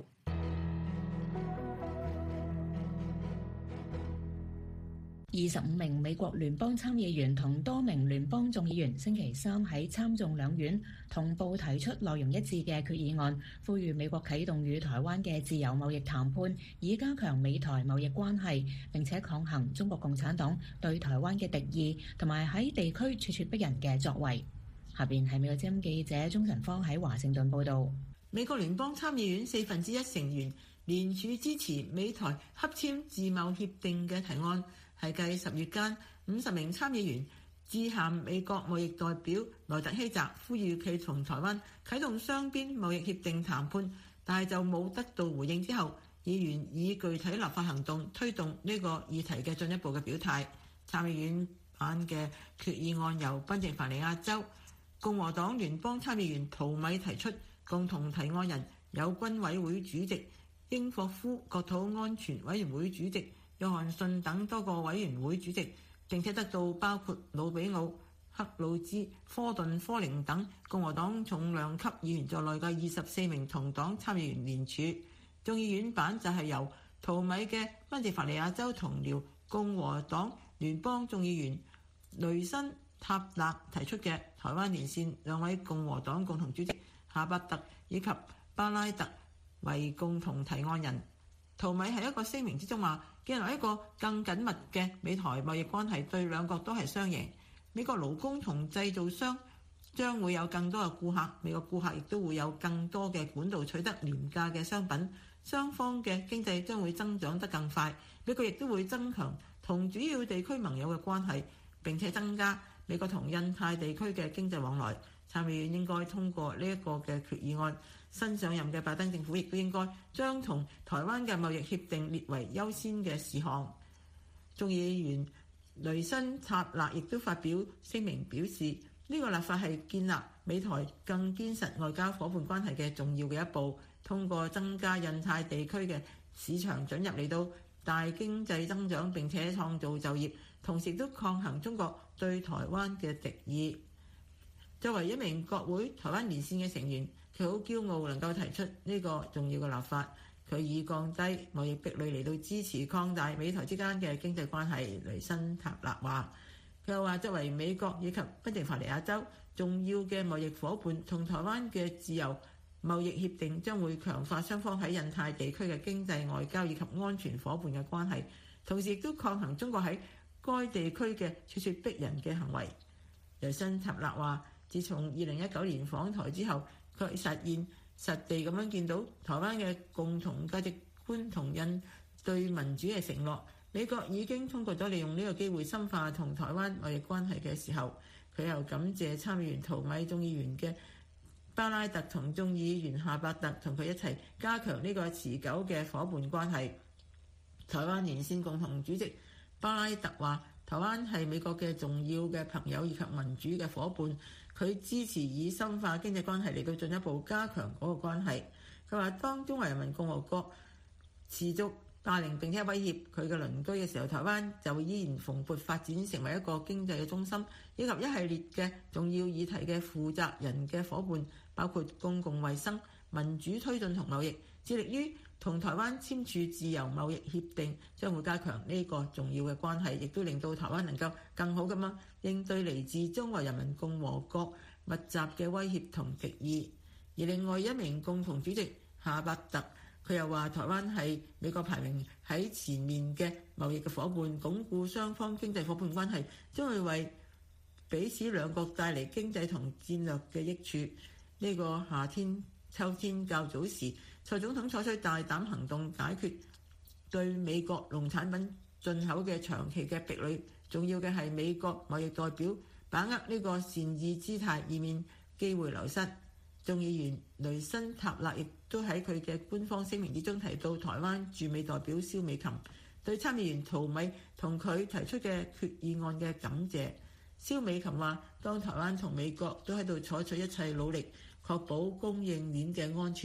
25名美國聯邦參議員同多名聯邦眾議員星期三喺參眾兩院同步提出內容一致嘅決議案，呼籲美國啟動與台灣嘅自由貿易談判，以加強美台貿易關係，並且抗衡中國共產黨對台灣嘅敵意同埋喺地區咄咄逼人嘅作為。下邊係美國之音記者鍾晨芳喺華盛頓報導。 美國聯邦參議院1/4成員聯署支持美台洽簽自貿協定嘅提案，係繼10月間50名參議員致函美國貿易代表萊特希澤，呼籲佢同台灣啟動雙邊貿易協定談判，但係就冇得到回應之後，議員以具體立法行動推動呢個議題嘅進一步嘅表態。參議院版嘅決議案由賓夕凡尼亞州共和黨聯邦參議員陶米提出，共同提案人有軍委會主席英霍夫、國土安全委員會主席約翰遜等多個委員會主席，並且得到包括魯比奧、克魯茲、科頓、科寧等共和黨重量級議員在內嘅24名同黨參議員聯署。眾議院版就係由陶米嘅賓夕凡尼亞州同僚共和黨聯邦眾議員雷森塔勒提出嘅。台灣連線兩位共和黨共同主席夏伯特以及巴拉特為共同提案人。陶米喺一個聲明之中話，建立一個更緊密嘅美台貿易關係對兩國都係雙贏。美國勞工同製造商將會有更多嘅顧客，美國顧客亦都會有更多嘅管道取得廉價嘅商品，雙方嘅經濟將會增長得更快。美國亦都會增強同主要地區盟友嘅關係，並且增加美國同印太地區嘅經濟往來。參議院應該通過呢一個嘅決議案。新上任嘅拜登政府亦都應該將同台灣嘅貿易協定列為優先嘅事項。眾議員雷森塔勒亦都發表聲明表示，呢個立法係建立美台更堅實外交夥伴關係嘅重要嘅一步，通過增加印太地區嘅市場准入嚟到大經濟增長，並且創造就業，同時都抗衡中國對台灣嘅敵意。作為一名國會台灣連線嘅成員，佢好驕傲能夠提出呢個重要嘅立法。佢以降低貿易壁壘嚟到支持擴大美台之間嘅經濟關係。雷森塔勒話，佢又話作為美國以及賓夕凡尼亞州重要嘅貿易夥伴，同台灣嘅自由貿易協定將會強化雙方喺印太地區嘅經濟、外交以及安全夥伴嘅關係，同時亦都抗衡中國喺該地區嘅咄咄逼人嘅行為。雷森塔勒話，自從2019年訪台之後，佢實地咁樣見到台灣嘅共同價值觀同對民主嘅承諾。美國已經通過咗利用呢個機會深化同台灣貿易關係嘅時候，佢又感謝參議員陶米、眾議員嘅巴拉特同眾議員夏伯特同佢一齊加強呢個持久嘅夥伴關係。台灣連線共同主席巴拉特話，台灣係美國嘅重要嘅朋友以及民主嘅夥伴，佢支持以深化經濟關係嚟到進一步加強嗰個關係。佢話，當中華人民共和國持續霸凌並且威脅佢嘅鄰居嘅時候，台灣就依然蓬勃發展成為一個經濟嘅中心，以及一系列嘅重要議題嘅負責人嘅夥伴，包括公共衛生、民主推進同貿易，致力於同台灣簽署自由貿易協定，將會加強呢個重要嘅關係，亦都令到台灣能夠更好咁樣應對嚟自中華人民共和國密集嘅威脅同敵意。而另外一名共同主席夏伯特，佢又話台灣係美國排名喺前面嘅貿易嘅夥伴，鞏固雙方經濟夥伴關係將會為彼此兩國帶嚟經濟同戰略嘅益處。呢個夏天、秋天較早時，蔡總統採取大膽行動解決對美國農產品進口嘅長期嘅壁壘。重要嘅係美國貿易代表把握呢個善意姿態，以免機會流失。眾議員雷森塔勒亦都喺佢嘅官方聲明之中提到台灣駐美代表蕭美琴對參議員陶米同佢提出嘅決議案嘅感謝。蕭美琴話，當台灣同美國都喺度採取一切努力確保供應鏈嘅安全，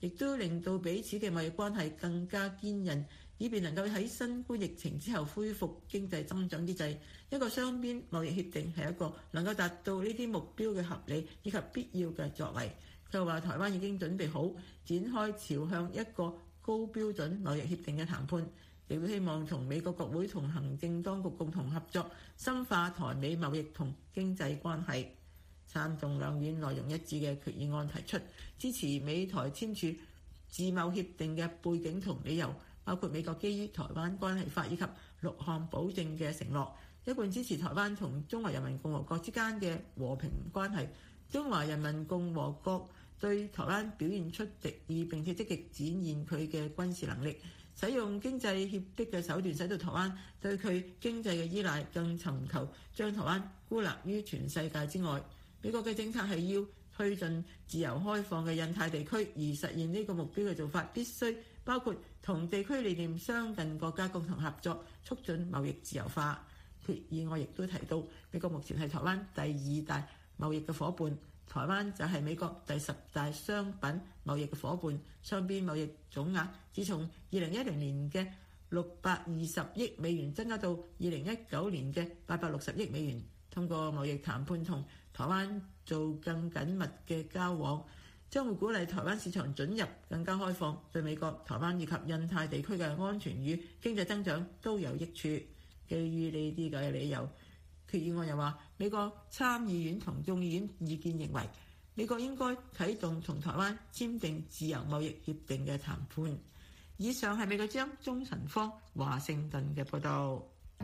亦都令到彼此嘅貿易關係更加堅韌，以便能夠喺新冠疫情之後恢復經濟增長之際，一個雙邊貿易協定係一個能夠達到呢啲目標嘅合理以及必要嘅作為。佢話台灣已經準備好展開朝向一個高標準貿易協定嘅談判，亦都希望同美國國會同行政當局共同合作，深化台美貿易同經濟關係。參眾兩院內容一致嘅決議案提出支持美台簽署自貿協定嘅背景同理由，包括美國基於台灣關係法以及6項保證嘅承諾，一貫支持台灣同中華人民共和國之間嘅和平關係。中華人民共和國對台灣表現出敵意，並且積極展現佢嘅軍事能力，使用經濟脅迫嘅手段，使到台灣對佢經濟嘅依賴更尋求將台灣孤立於全世界之外。美國嘅政策係要推進自由開放嘅印太地區，而實現呢個目標嘅做法必須包括同地區理念相近國家共同合作，促進貿易自由化。決議案亦都提到，美國目前係台灣第2大貿易嘅夥伴，台灣就係美國第10大商品貿易嘅夥伴。雙邊貿易總額自從2010年嘅620億美元增加到2019年嘅860億美元。通過貿易談判同台灣做更緊密嘅交往，將會鼓勵台灣市場准入更加開放，對美國、台灣以及印太地區嘅安全與經濟增長都有益處。基於呢啲嘅理由，決議案又話，美國參議院同眾議院意見認為，美國應該啟動同台灣簽訂自由貿易協定嘅談判。以上係美國之音鍾晨芳華盛頓嘅報導。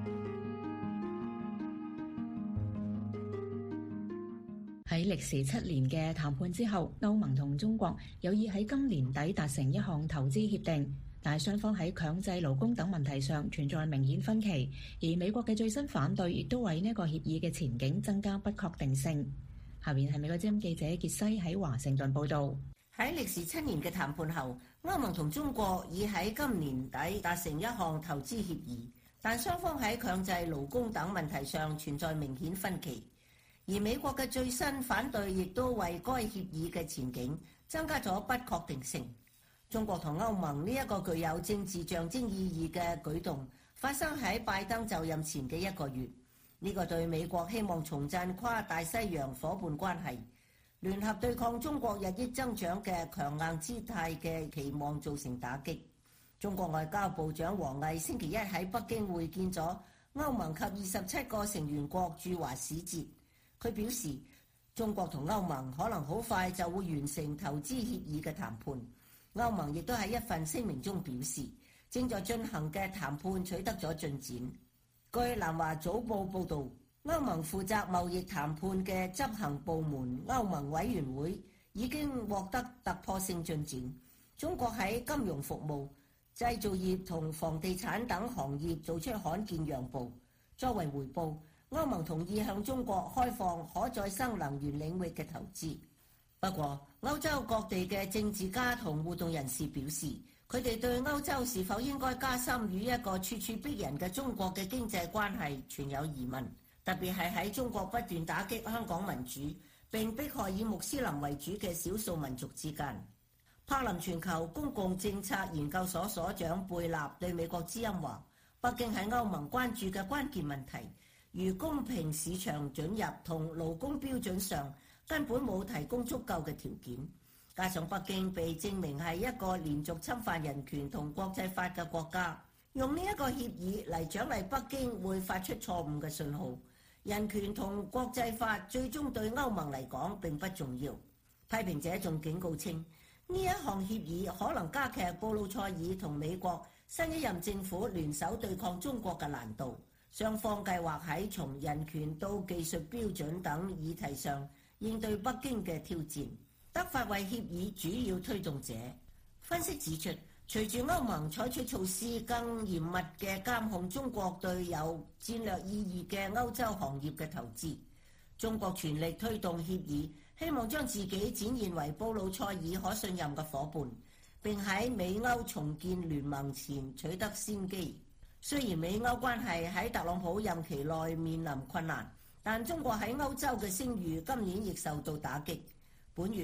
喺歷時7年嘅談判之後，歐盟同中國有意喺今年底達成一項投資協定，但係雙方喺強制勞工等問題上存在明顯分歧，而美國嘅最新反對亦都為呢個協議嘅前景增加不確定性。下面係美國之音記者傑西喺華盛頓報導。 喺歷時7年嘅談判後，歐盟同中國已喺今年底達成一項投資協議，但雙方喺強制勞工等問題上存在明顯分歧。而美國嘅最新反對亦都為該協議嘅前景增加咗不確定性。中國同歐盟呢一個具有政治象徵意義嘅舉動發生喺拜登就任前嘅1個月，呢個對美國希望重振跨大西洋夥伴關係、聯合對抗中國日益增長嘅強硬姿態嘅期望造成打擊。中國外交部長王毅星期一喺北京會見咗歐盟及27個成員國駐華使節。佢表示，中國同歐盟可能好快就會完成投資協議嘅談判。歐盟亦都喺一份聲明中表示，正在進行嘅談判取得咗進展。據南華早報報導，歐盟負責貿易談判嘅執行部門歐盟委員會已經獲得突破性進展。中國喺金融服務、製造業同房地產等行業做出罕見讓步，作為回報，歐盟同意向中國開放可再生能源領域嘅投資。不過，歐洲各地嘅政治家同活動人士表示，佢哋對歐洲是否應該加深與一個處處逼人嘅中國嘅經濟關係存有疑問，特別係喺中國不斷打擊香港民主並迫害以穆斯林為主嘅少數民族之間。柏林全球公共政策研究所所長貝納對美國之音話，北京喺歐盟關注嘅關鍵問題，如公平市場准入同勞工標準上根本冇提供足夠嘅條件，加上北京被證明係一個連續侵犯人權同國際法嘅國家，用呢一個協議嚟獎勵北京會發出錯誤嘅信號。人權同國際法最終對歐盟嚟講並不重要。批評者仲警告稱，呢一項協議可能加劇布魯塞爾同美國新一任政府聯手對抗中國嘅難度。雙方計劃喺從人權到技術標準等議題上應對北京嘅挑戰。德法為協議主要推動者。分析指出，隨住歐盟採取措施更嚴密嘅監控中國對有戰略意義嘅歐洲行業嘅投資，中國全力推動協議，希望將自己展現為布魯塞爾可信任嘅夥伴，並喺美歐重建聯盟前取得先機。雖然美歐關係喺特朗普任期內面臨困難，但中國喺歐洲嘅聲譽今年亦受到打擊。本月，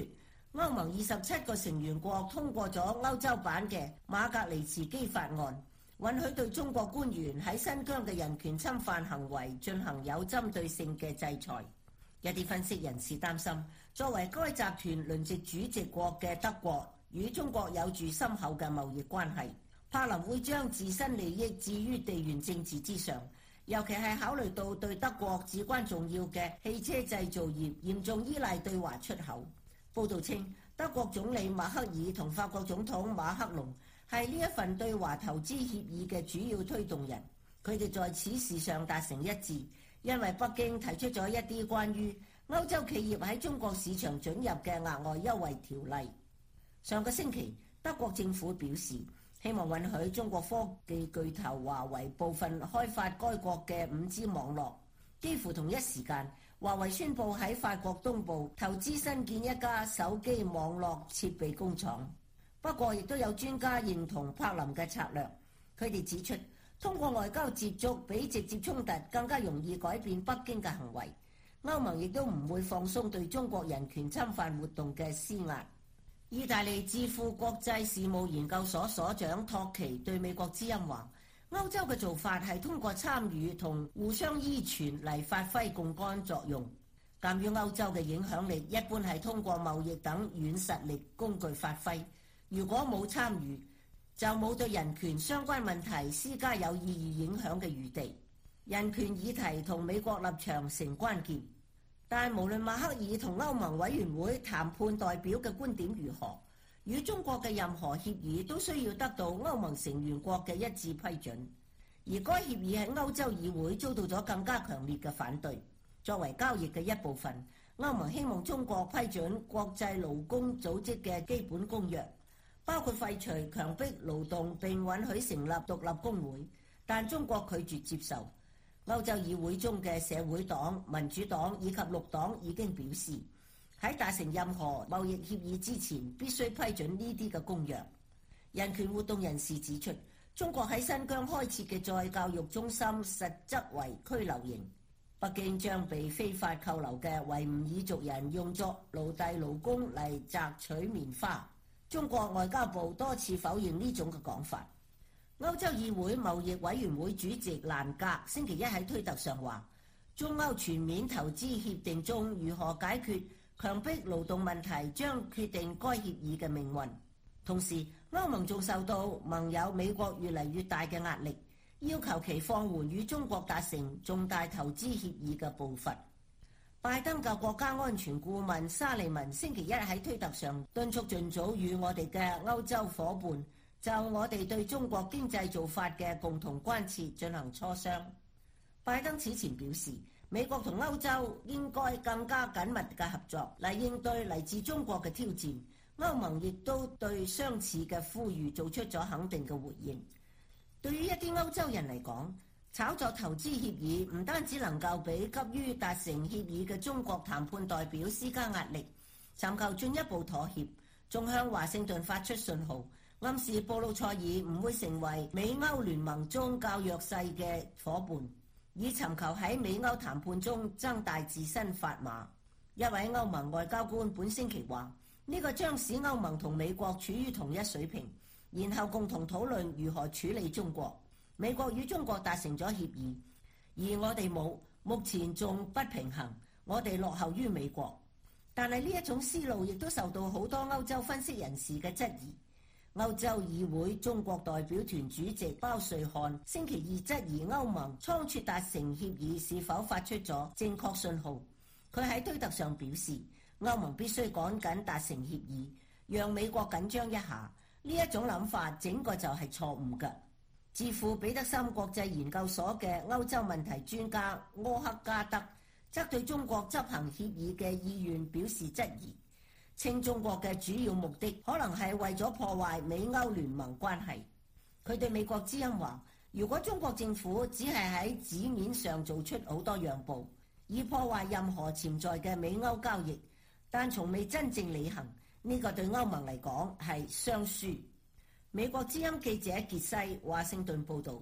歐盟27個成員國通過咗歐洲版嘅馬格尼茨基法案，允許對中國官員喺新疆嘅人權侵犯行為進行有針對性嘅制裁。一啲分析人士擔心，作為該集團輪值主席國嘅德國，與中國有住深厚嘅貿易關係，柏林會將自身利益置於地緣政治之上，尤其係考慮到對德國至關重要嘅汽車製造業嚴重依賴對華出口。報道稱，德國總理默克爾同法國總統馬克龍係呢一份對華投資協議嘅主要推動人，佢哋在此事上達成一致，因為北京提出咗一啲關於歐洲企業喺中國市場准入嘅額外優惠條例。上個星期，德國政府表示希望允許中國科技巨頭華為部分開發該國嘅 5G 網絡。幾乎同一時間，華為宣布喺法國東部投資新建一家手機網絡設備工廠。不過，亦都有專家認同柏林嘅策略。佢哋指出，通過外交接觸比直接衝突更加容易改變北京嘅行為。歐盟亦都唔會放鬆對中國人權侵犯活動嘅施壓。意大利智庫國際事務研究所所長托奇對美國之音話，歐洲嘅做法係通過參與同互相依存嚟發揮槓桿作用。鑑於歐洲嘅影響力一般係通過貿易等軟實力工具發揮，如果冇參與，就冇對人權相關問題施加有意義影響嘅餘地。人權議題同美國立場成關鍵，但無論默克爾同歐盟委員會談判代表嘅觀點如何，與中國嘅任何協議都需要得到歐盟成員國嘅一致批准，而該協議喺歐洲議會遭到咗更加強烈嘅反對。作為交易嘅一部分，歐盟希望中國批准國際勞工組織嘅基本公約，包括廢除強迫勞動並允許成立獨立工會，但中國拒絕接受。歐洲議會中嘅社會黨、民主黨以及綠黨已經表示，喺達成任何貿易協議之前，必須批准呢啲嘅公約。人權活動人士指出，中國喺新疆開設嘅再教育中心實則為拘留營，北京將被非法扣留嘅維吾爾族人用作奴隸勞工嚟摘取棉花。中國外交部多次否認呢種嘅講法。歐洲議會貿易委員會主席蘭格星期一喺推特上話，中歐全面投資協定中如何解決強迫勞動問題將決定該協議嘅命運。同時，歐盟仲受到盟友美國越嚟越大嘅壓力，要求其放緩與中國達成重大投資協議嘅步伐。拜登嘅國家安全顧問沙利文星期一喺推特上敦促盡早與我哋嘅歐洲夥伴就我哋對中國經濟做法嘅共同關切進行磋商。拜登此前表示，美國同歐洲應該更加緊密嘅合作嚟應對嚟自中國嘅挑戰。歐盟亦都對相似嘅呼籲做出咗肯定嘅回應。對於一啲歐洲人嚟講，炒作投資協議唔單止能夠俾急於達成協議嘅中國談判代表施加壓力，尋求進一步妥協，仲向華盛頓發出信號，暗示布魯塞爾唔會成為美歐聯盟中較弱勢嘅伙伴，以尋求喺美歐談判中增大自身砝碼。一位歐盟外交官本星期話，呢個將使歐盟同美國處於同一水平，然後共同討論如何處理中國。美國與中國達成咗協議，而我哋冇，目前仲不平衡，我哋落後於美國。但係呢一種思路亦都受到好多歐洲分析人士嘅質疑。歐洲議會中國代表團主席包瑞漢星期二質疑歐盟倉促達成協議是否發出咗正確信號。佢喺推特上表示，歐盟必須趕緊達成協議，讓美國緊張一下。呢一種諗法整個就係錯誤嘅。智庫彼得森國際研究所嘅歐洲問題專家柯克加德則對中國執行協議嘅意願表示質疑，稱中國嘅主要目的可能係為咗破壞美歐聯盟關係。佢對美國之音話，如果中國政府只係喺紙面上做出好多讓步，以破壞任何潛在嘅美歐交易，但從未真正履行，呢個對歐盟嚟講係雙輸。美國之音記者傑西華盛頓報導。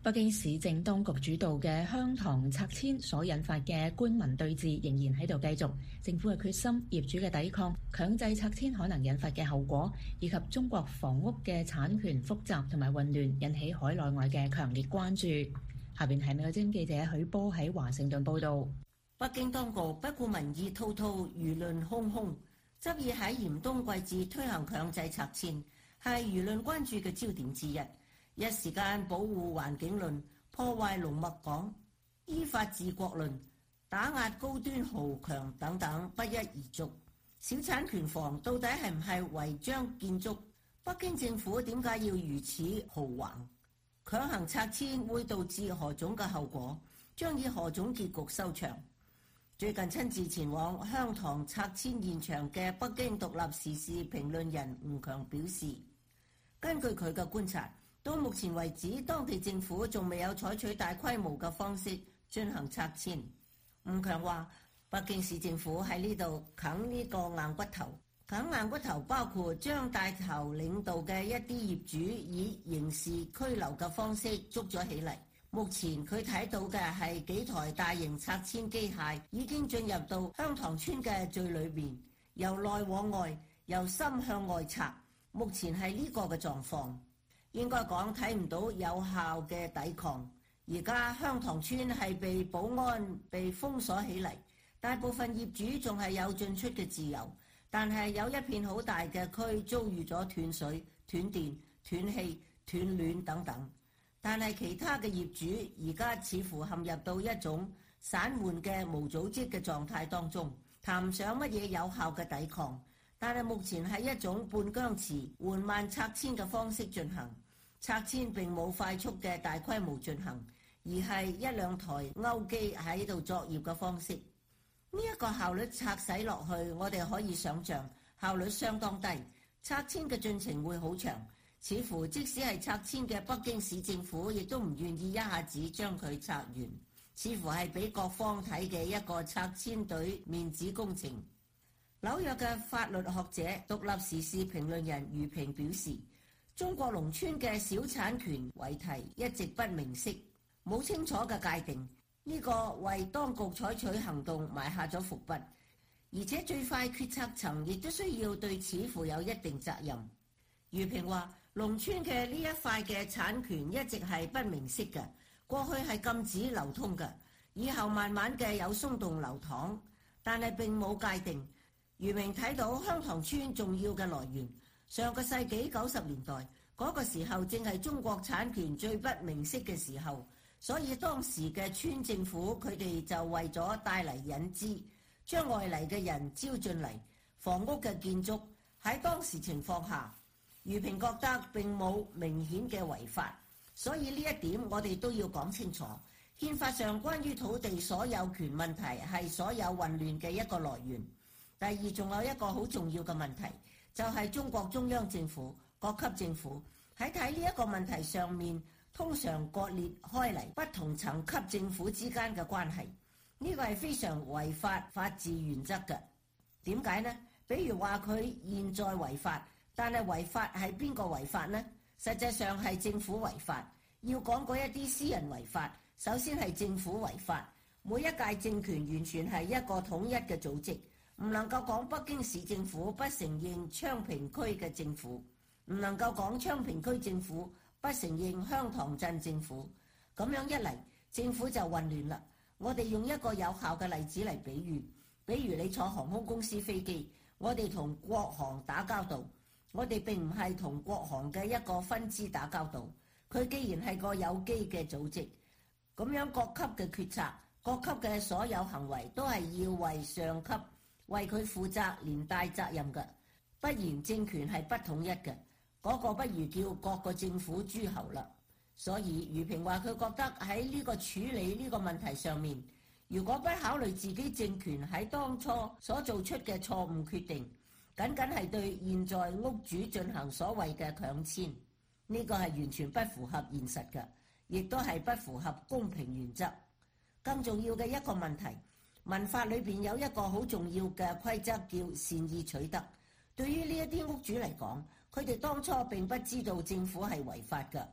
北京市政當局主導嘅香塘拆遷所引發嘅官民對峙仍然喺度繼續，政府嘅決心、業主嘅抵抗、強制拆遷可能引發嘅後果，以及中國房屋嘅產權複雜同埋混亂，引起海內外嘅強烈關注。下邊係美國之音記者許波喺華盛頓報導。 北京當局不顧民意滔滔、輿論洶洶，執意喺嚴冬季節推行強制拆遷，係輿論關注嘅焦點之一。一時間保護環境論、破壞龍脈港、依法治國論、打壓高端豪強等等不一而足。小產權房到底係唔係違章建築？北京政府點解要如此豪橫？強行拆遷會導致何種嘅後果？將以何種結局收場？最近親自前往香塘拆遷現場嘅北京獨立時事評論人吳強表示，根據佢嘅觀察，到目前為止，當地政府仲未有採取大規模嘅方式進行拆遷。吳強話：北京市政府喺呢度啃呢個硬骨頭，啃硬骨頭包括將帶頭領導嘅一啲業主以刑事拘留嘅方式捉咗起嚟。目前佢睇到嘅係幾台大型拆遷機械已經進入到香塘村嘅最裏面，由內往外，由深向外拆。目前係呢個嘅狀況。應該講睇唔到有效嘅抵抗。而家香塘村係被保安被封鎖起嚟，大部分業主仲係有進出嘅自由，但係有一片好大嘅區遭遇咗斷水、斷電、斷氣、斷暖等等。但係其他嘅業主而家似乎陷入到一種散緩嘅無組織嘅狀態當中，談唔上乜嘢有效嘅抵抗。但係目前係一種半僵持、緩慢拆遷嘅方式進行。拆遷並冇快速嘅大規模進行，而係一兩台勾機喺度作業嘅方式。呢一個效率拆洗落去，我哋可以想像效率相當低，拆遷嘅進程會好長。似乎即使係拆遷嘅北京市政府，亦都唔願意一下子將佢拆完，似乎係俾各方睇嘅一個拆遷隊面子工程。紐約嘅法律學者、獨立時事評論人余平表示，中國農村嘅小產權為題一直不明晰，冇清楚嘅界定，呢個為當局採取行動埋下咗伏筆，而且最快決策層亦都需要對此負有一定責任。余平話，農村嘅呢一塊嘅產權一直係不明晰嘅，過去係禁止流通嘅，以後慢慢嘅有鬆動流淌，但係並冇界定。余明睇到香塘村重要嘅來源，上個世紀90年代嗰個時候正係中國產權最不明晰嘅時候，所以當時嘅村政府佢哋就為咗帶嚟引資，將外嚟嘅人招進嚟，房屋嘅建築喺當時情況下，余平覺得並冇明顯嘅違法，所以呢一點我哋都要講清楚。憲法上關於土地所有權問題係所有混亂嘅一個來源。第二，仲有一個好重要嘅問題，就係中國中央政府、各級政府喺睇呢一個問題上面，通常割裂開嚟不同層級政府之間嘅關係，呢個係非常違法法治原則嘅。點解呢？比如話佢現在違法，但係違法係邊個違法呢？實際上係政府違法。要講嗰一啲私人違法，首先係政府違法。每一屆政權完全係一個統一嘅組織。唔能夠講北京市政府不承認昌平區嘅政府，唔能夠講昌平區政府不承認香塘鎮政府。咁樣一嚟，政府就混亂啦。我哋用一個有效嘅例子嚟比喻，比如你坐航空公司飛機，我哋同國航打交道，我哋並唔係同國航嘅一個分支打交道。佢既然係個有機嘅組織，咁樣各級嘅決策、各級嘅所有行為都係要為上級為佢負責連帶責任嘅，不然政權係不統一嘅，嗰個不如叫各個政府諸侯啦。所以余平話佢覺得喺呢個處理呢個問題上面，如果不考慮自己政權喺當初所做出嘅錯誤決定，僅僅係對現在屋主進行所謂嘅強遷，呢個係完全不符合現實嘅，亦都係不符合公平原則。更重要嘅一個問題，民法裏邊有一個好重要嘅規則叫善意取得。對於呢一啲屋主嚟講，佢哋當初並不知道政府係違法嘅，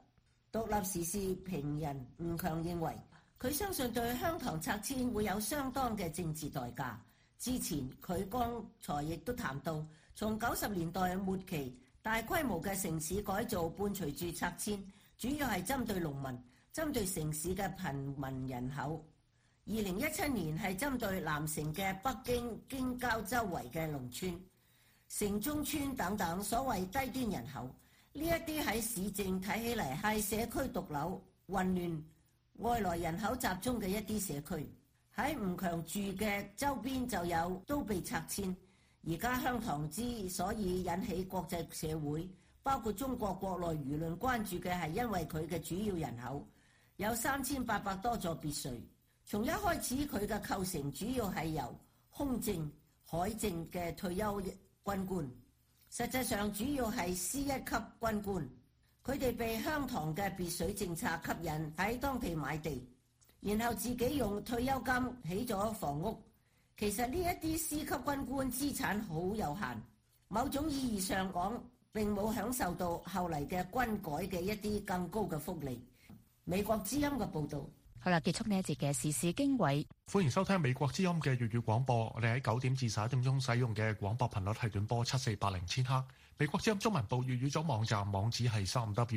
獨立時事評人吳強認為，佢相信對香港拆遷會有相當嘅政治代價。之前佢剛才亦都談到，從90年代末期大規模嘅城市改造伴隨住拆遷，主要係針對農民、針對城市嘅貧民人口。2017年係針對南城嘅北京京郊周圍嘅農村、城中村等等所謂低端人口。呢一啲喺市政睇起嚟係社區毒瘤、混亂、外來人口集中嘅一啲社區，喺吳強住嘅周邊就有都被拆遷。而家香港之所以引起國際社會，包括中國國內輿論關注嘅係因為佢嘅主要人口有3800多座別墅。從一開始佢嘅構成主要係由空政、海政嘅退休軍官。實際上主要係 C1 級軍官，佢哋被香港嘅別墅政策吸引喺當地買地，然後自己用退休金起咗房屋。其實呢一啲 C 級軍官資產好有限，某種意義上講並冇享受到後嚟嘅軍改嘅一啲更高嘅福利。美國之音嘅報導。 好啦，結束呢一節嘅時事經緯。 歡迎收聽美國之音嘅粵語廣播。我哋喺9點至11點鐘使用嘅廣播頻率係短波7480千赫。美國之音中文部粵語組網站網址係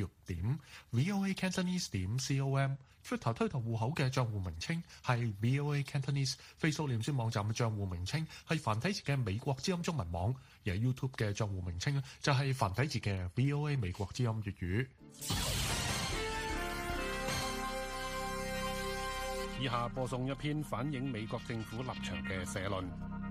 3w.voacantonese.com。Twitter 推特戶口嘅帳戶名稱係 VOA Cantonese。Facebook 臉書網站嘅帳戶名稱係繁體字嘅美國之音中文網。而 YouTube 嘅帳戶名稱就係繁體字嘅 VOA 美國之音粵語。 以下播送一篇反映美國政府立場嘅社論。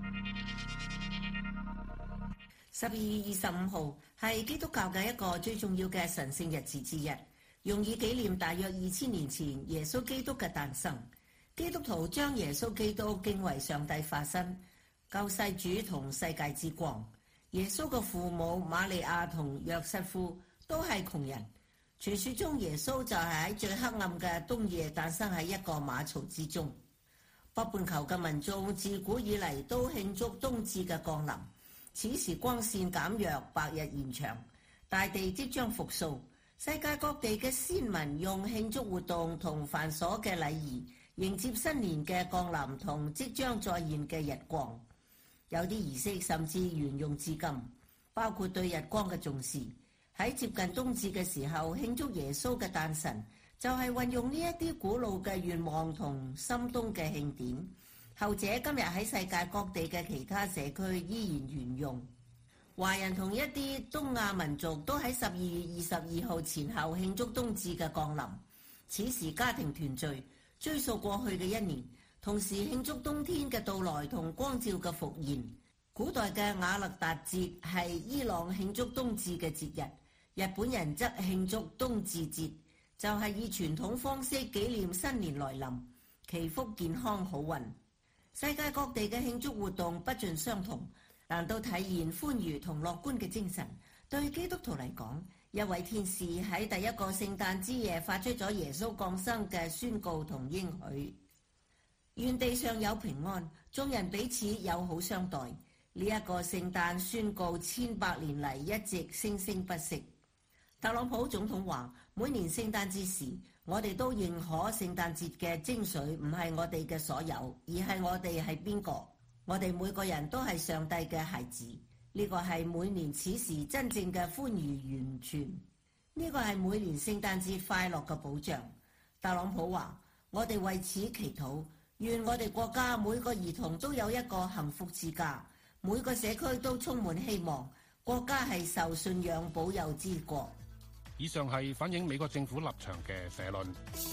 12月25號係基督教嘅一個最重要嘅神聖日子之一，用以紀念大約2000年前耶穌基督嘅誕生。基督徒將耶穌基督敬為上帝化身、救世主同世界之光。耶穌嘅父母瑪利亞同約瑟夫都係窮人。傳說中耶穌就係喺最黑暗嘅冬夜誕生喺一個馬槽之中。北半球嘅民眾自古以嚟都慶祝冬至嘅降臨，此時光線減弱，白日延長，大地即將復甦。世界各地嘅先民用慶祝活動同繁瑣嘅禮儀迎接新年嘅降臨同即將再現嘅日光。有啲儀式甚至沿用至今，包括對日光嘅重視。喺接近冬至嘅時候慶祝耶穌嘅誕辰，就係運用呢一啲古老嘅願望同深冬嘅慶典。後者今日喺世界各地嘅其他社區依然沿用。華人同一啲東亞民族都喺12月22號前後慶祝冬至嘅降臨。此時家庭團聚，追溯過去嘅一年，同時慶祝冬天嘅到來同光照嘅復現。古代嘅瓦勒達節係伊朗慶祝冬至嘅節日。日本人則慶祝冬至節，就係以傳統方式紀念新年來臨，祈福健康好運。世界各地嘅慶祝活動不盡相同，但都體現歡愉同樂觀嘅精神。對基督徒嚟講，一位天使喺第一個聖誕之夜發出咗耶穌降生嘅宣告同應許，願地上有平安，眾人彼此友好相待。呢一個聖誕宣告千百年嚟一直生生不息。特朗普總統話：每年聖誕節時，我哋都認可聖誕節嘅精髓唔係我哋嘅所有，而係我哋係邊個。我哋每個人都係上帝嘅孩子，呢個係每年此時真正嘅歡愉完全。呢個係每年聖誕節快樂嘅保障。特朗普話：我哋為此祈禱，願我哋國家每個兒童都有一個幸福之家，每個社區都充滿希望，國家係受信仰保佑之國。 以上係反映美國政府立場嘅社論。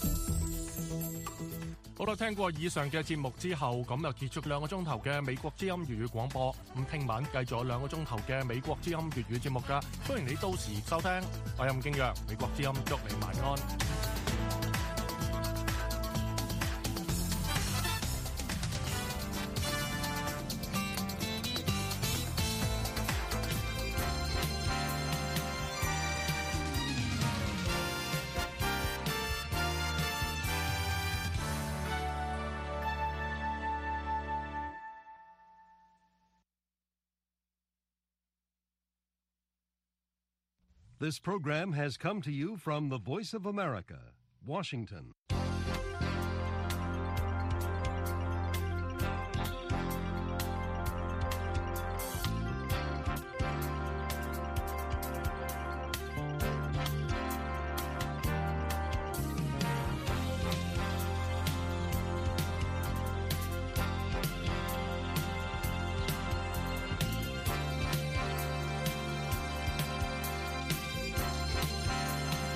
好啦，聽過以上嘅節目之後，咁就結束2個鐘頭嘅美國之音粵語廣播。咁聽晚繼續有2個鐘頭嘅美國之音粵語節目㗎，歡迎你到時收聽。我係吳敬陽，美國之音祝你晚安。 This program has come to you from the Voice of America, Washington.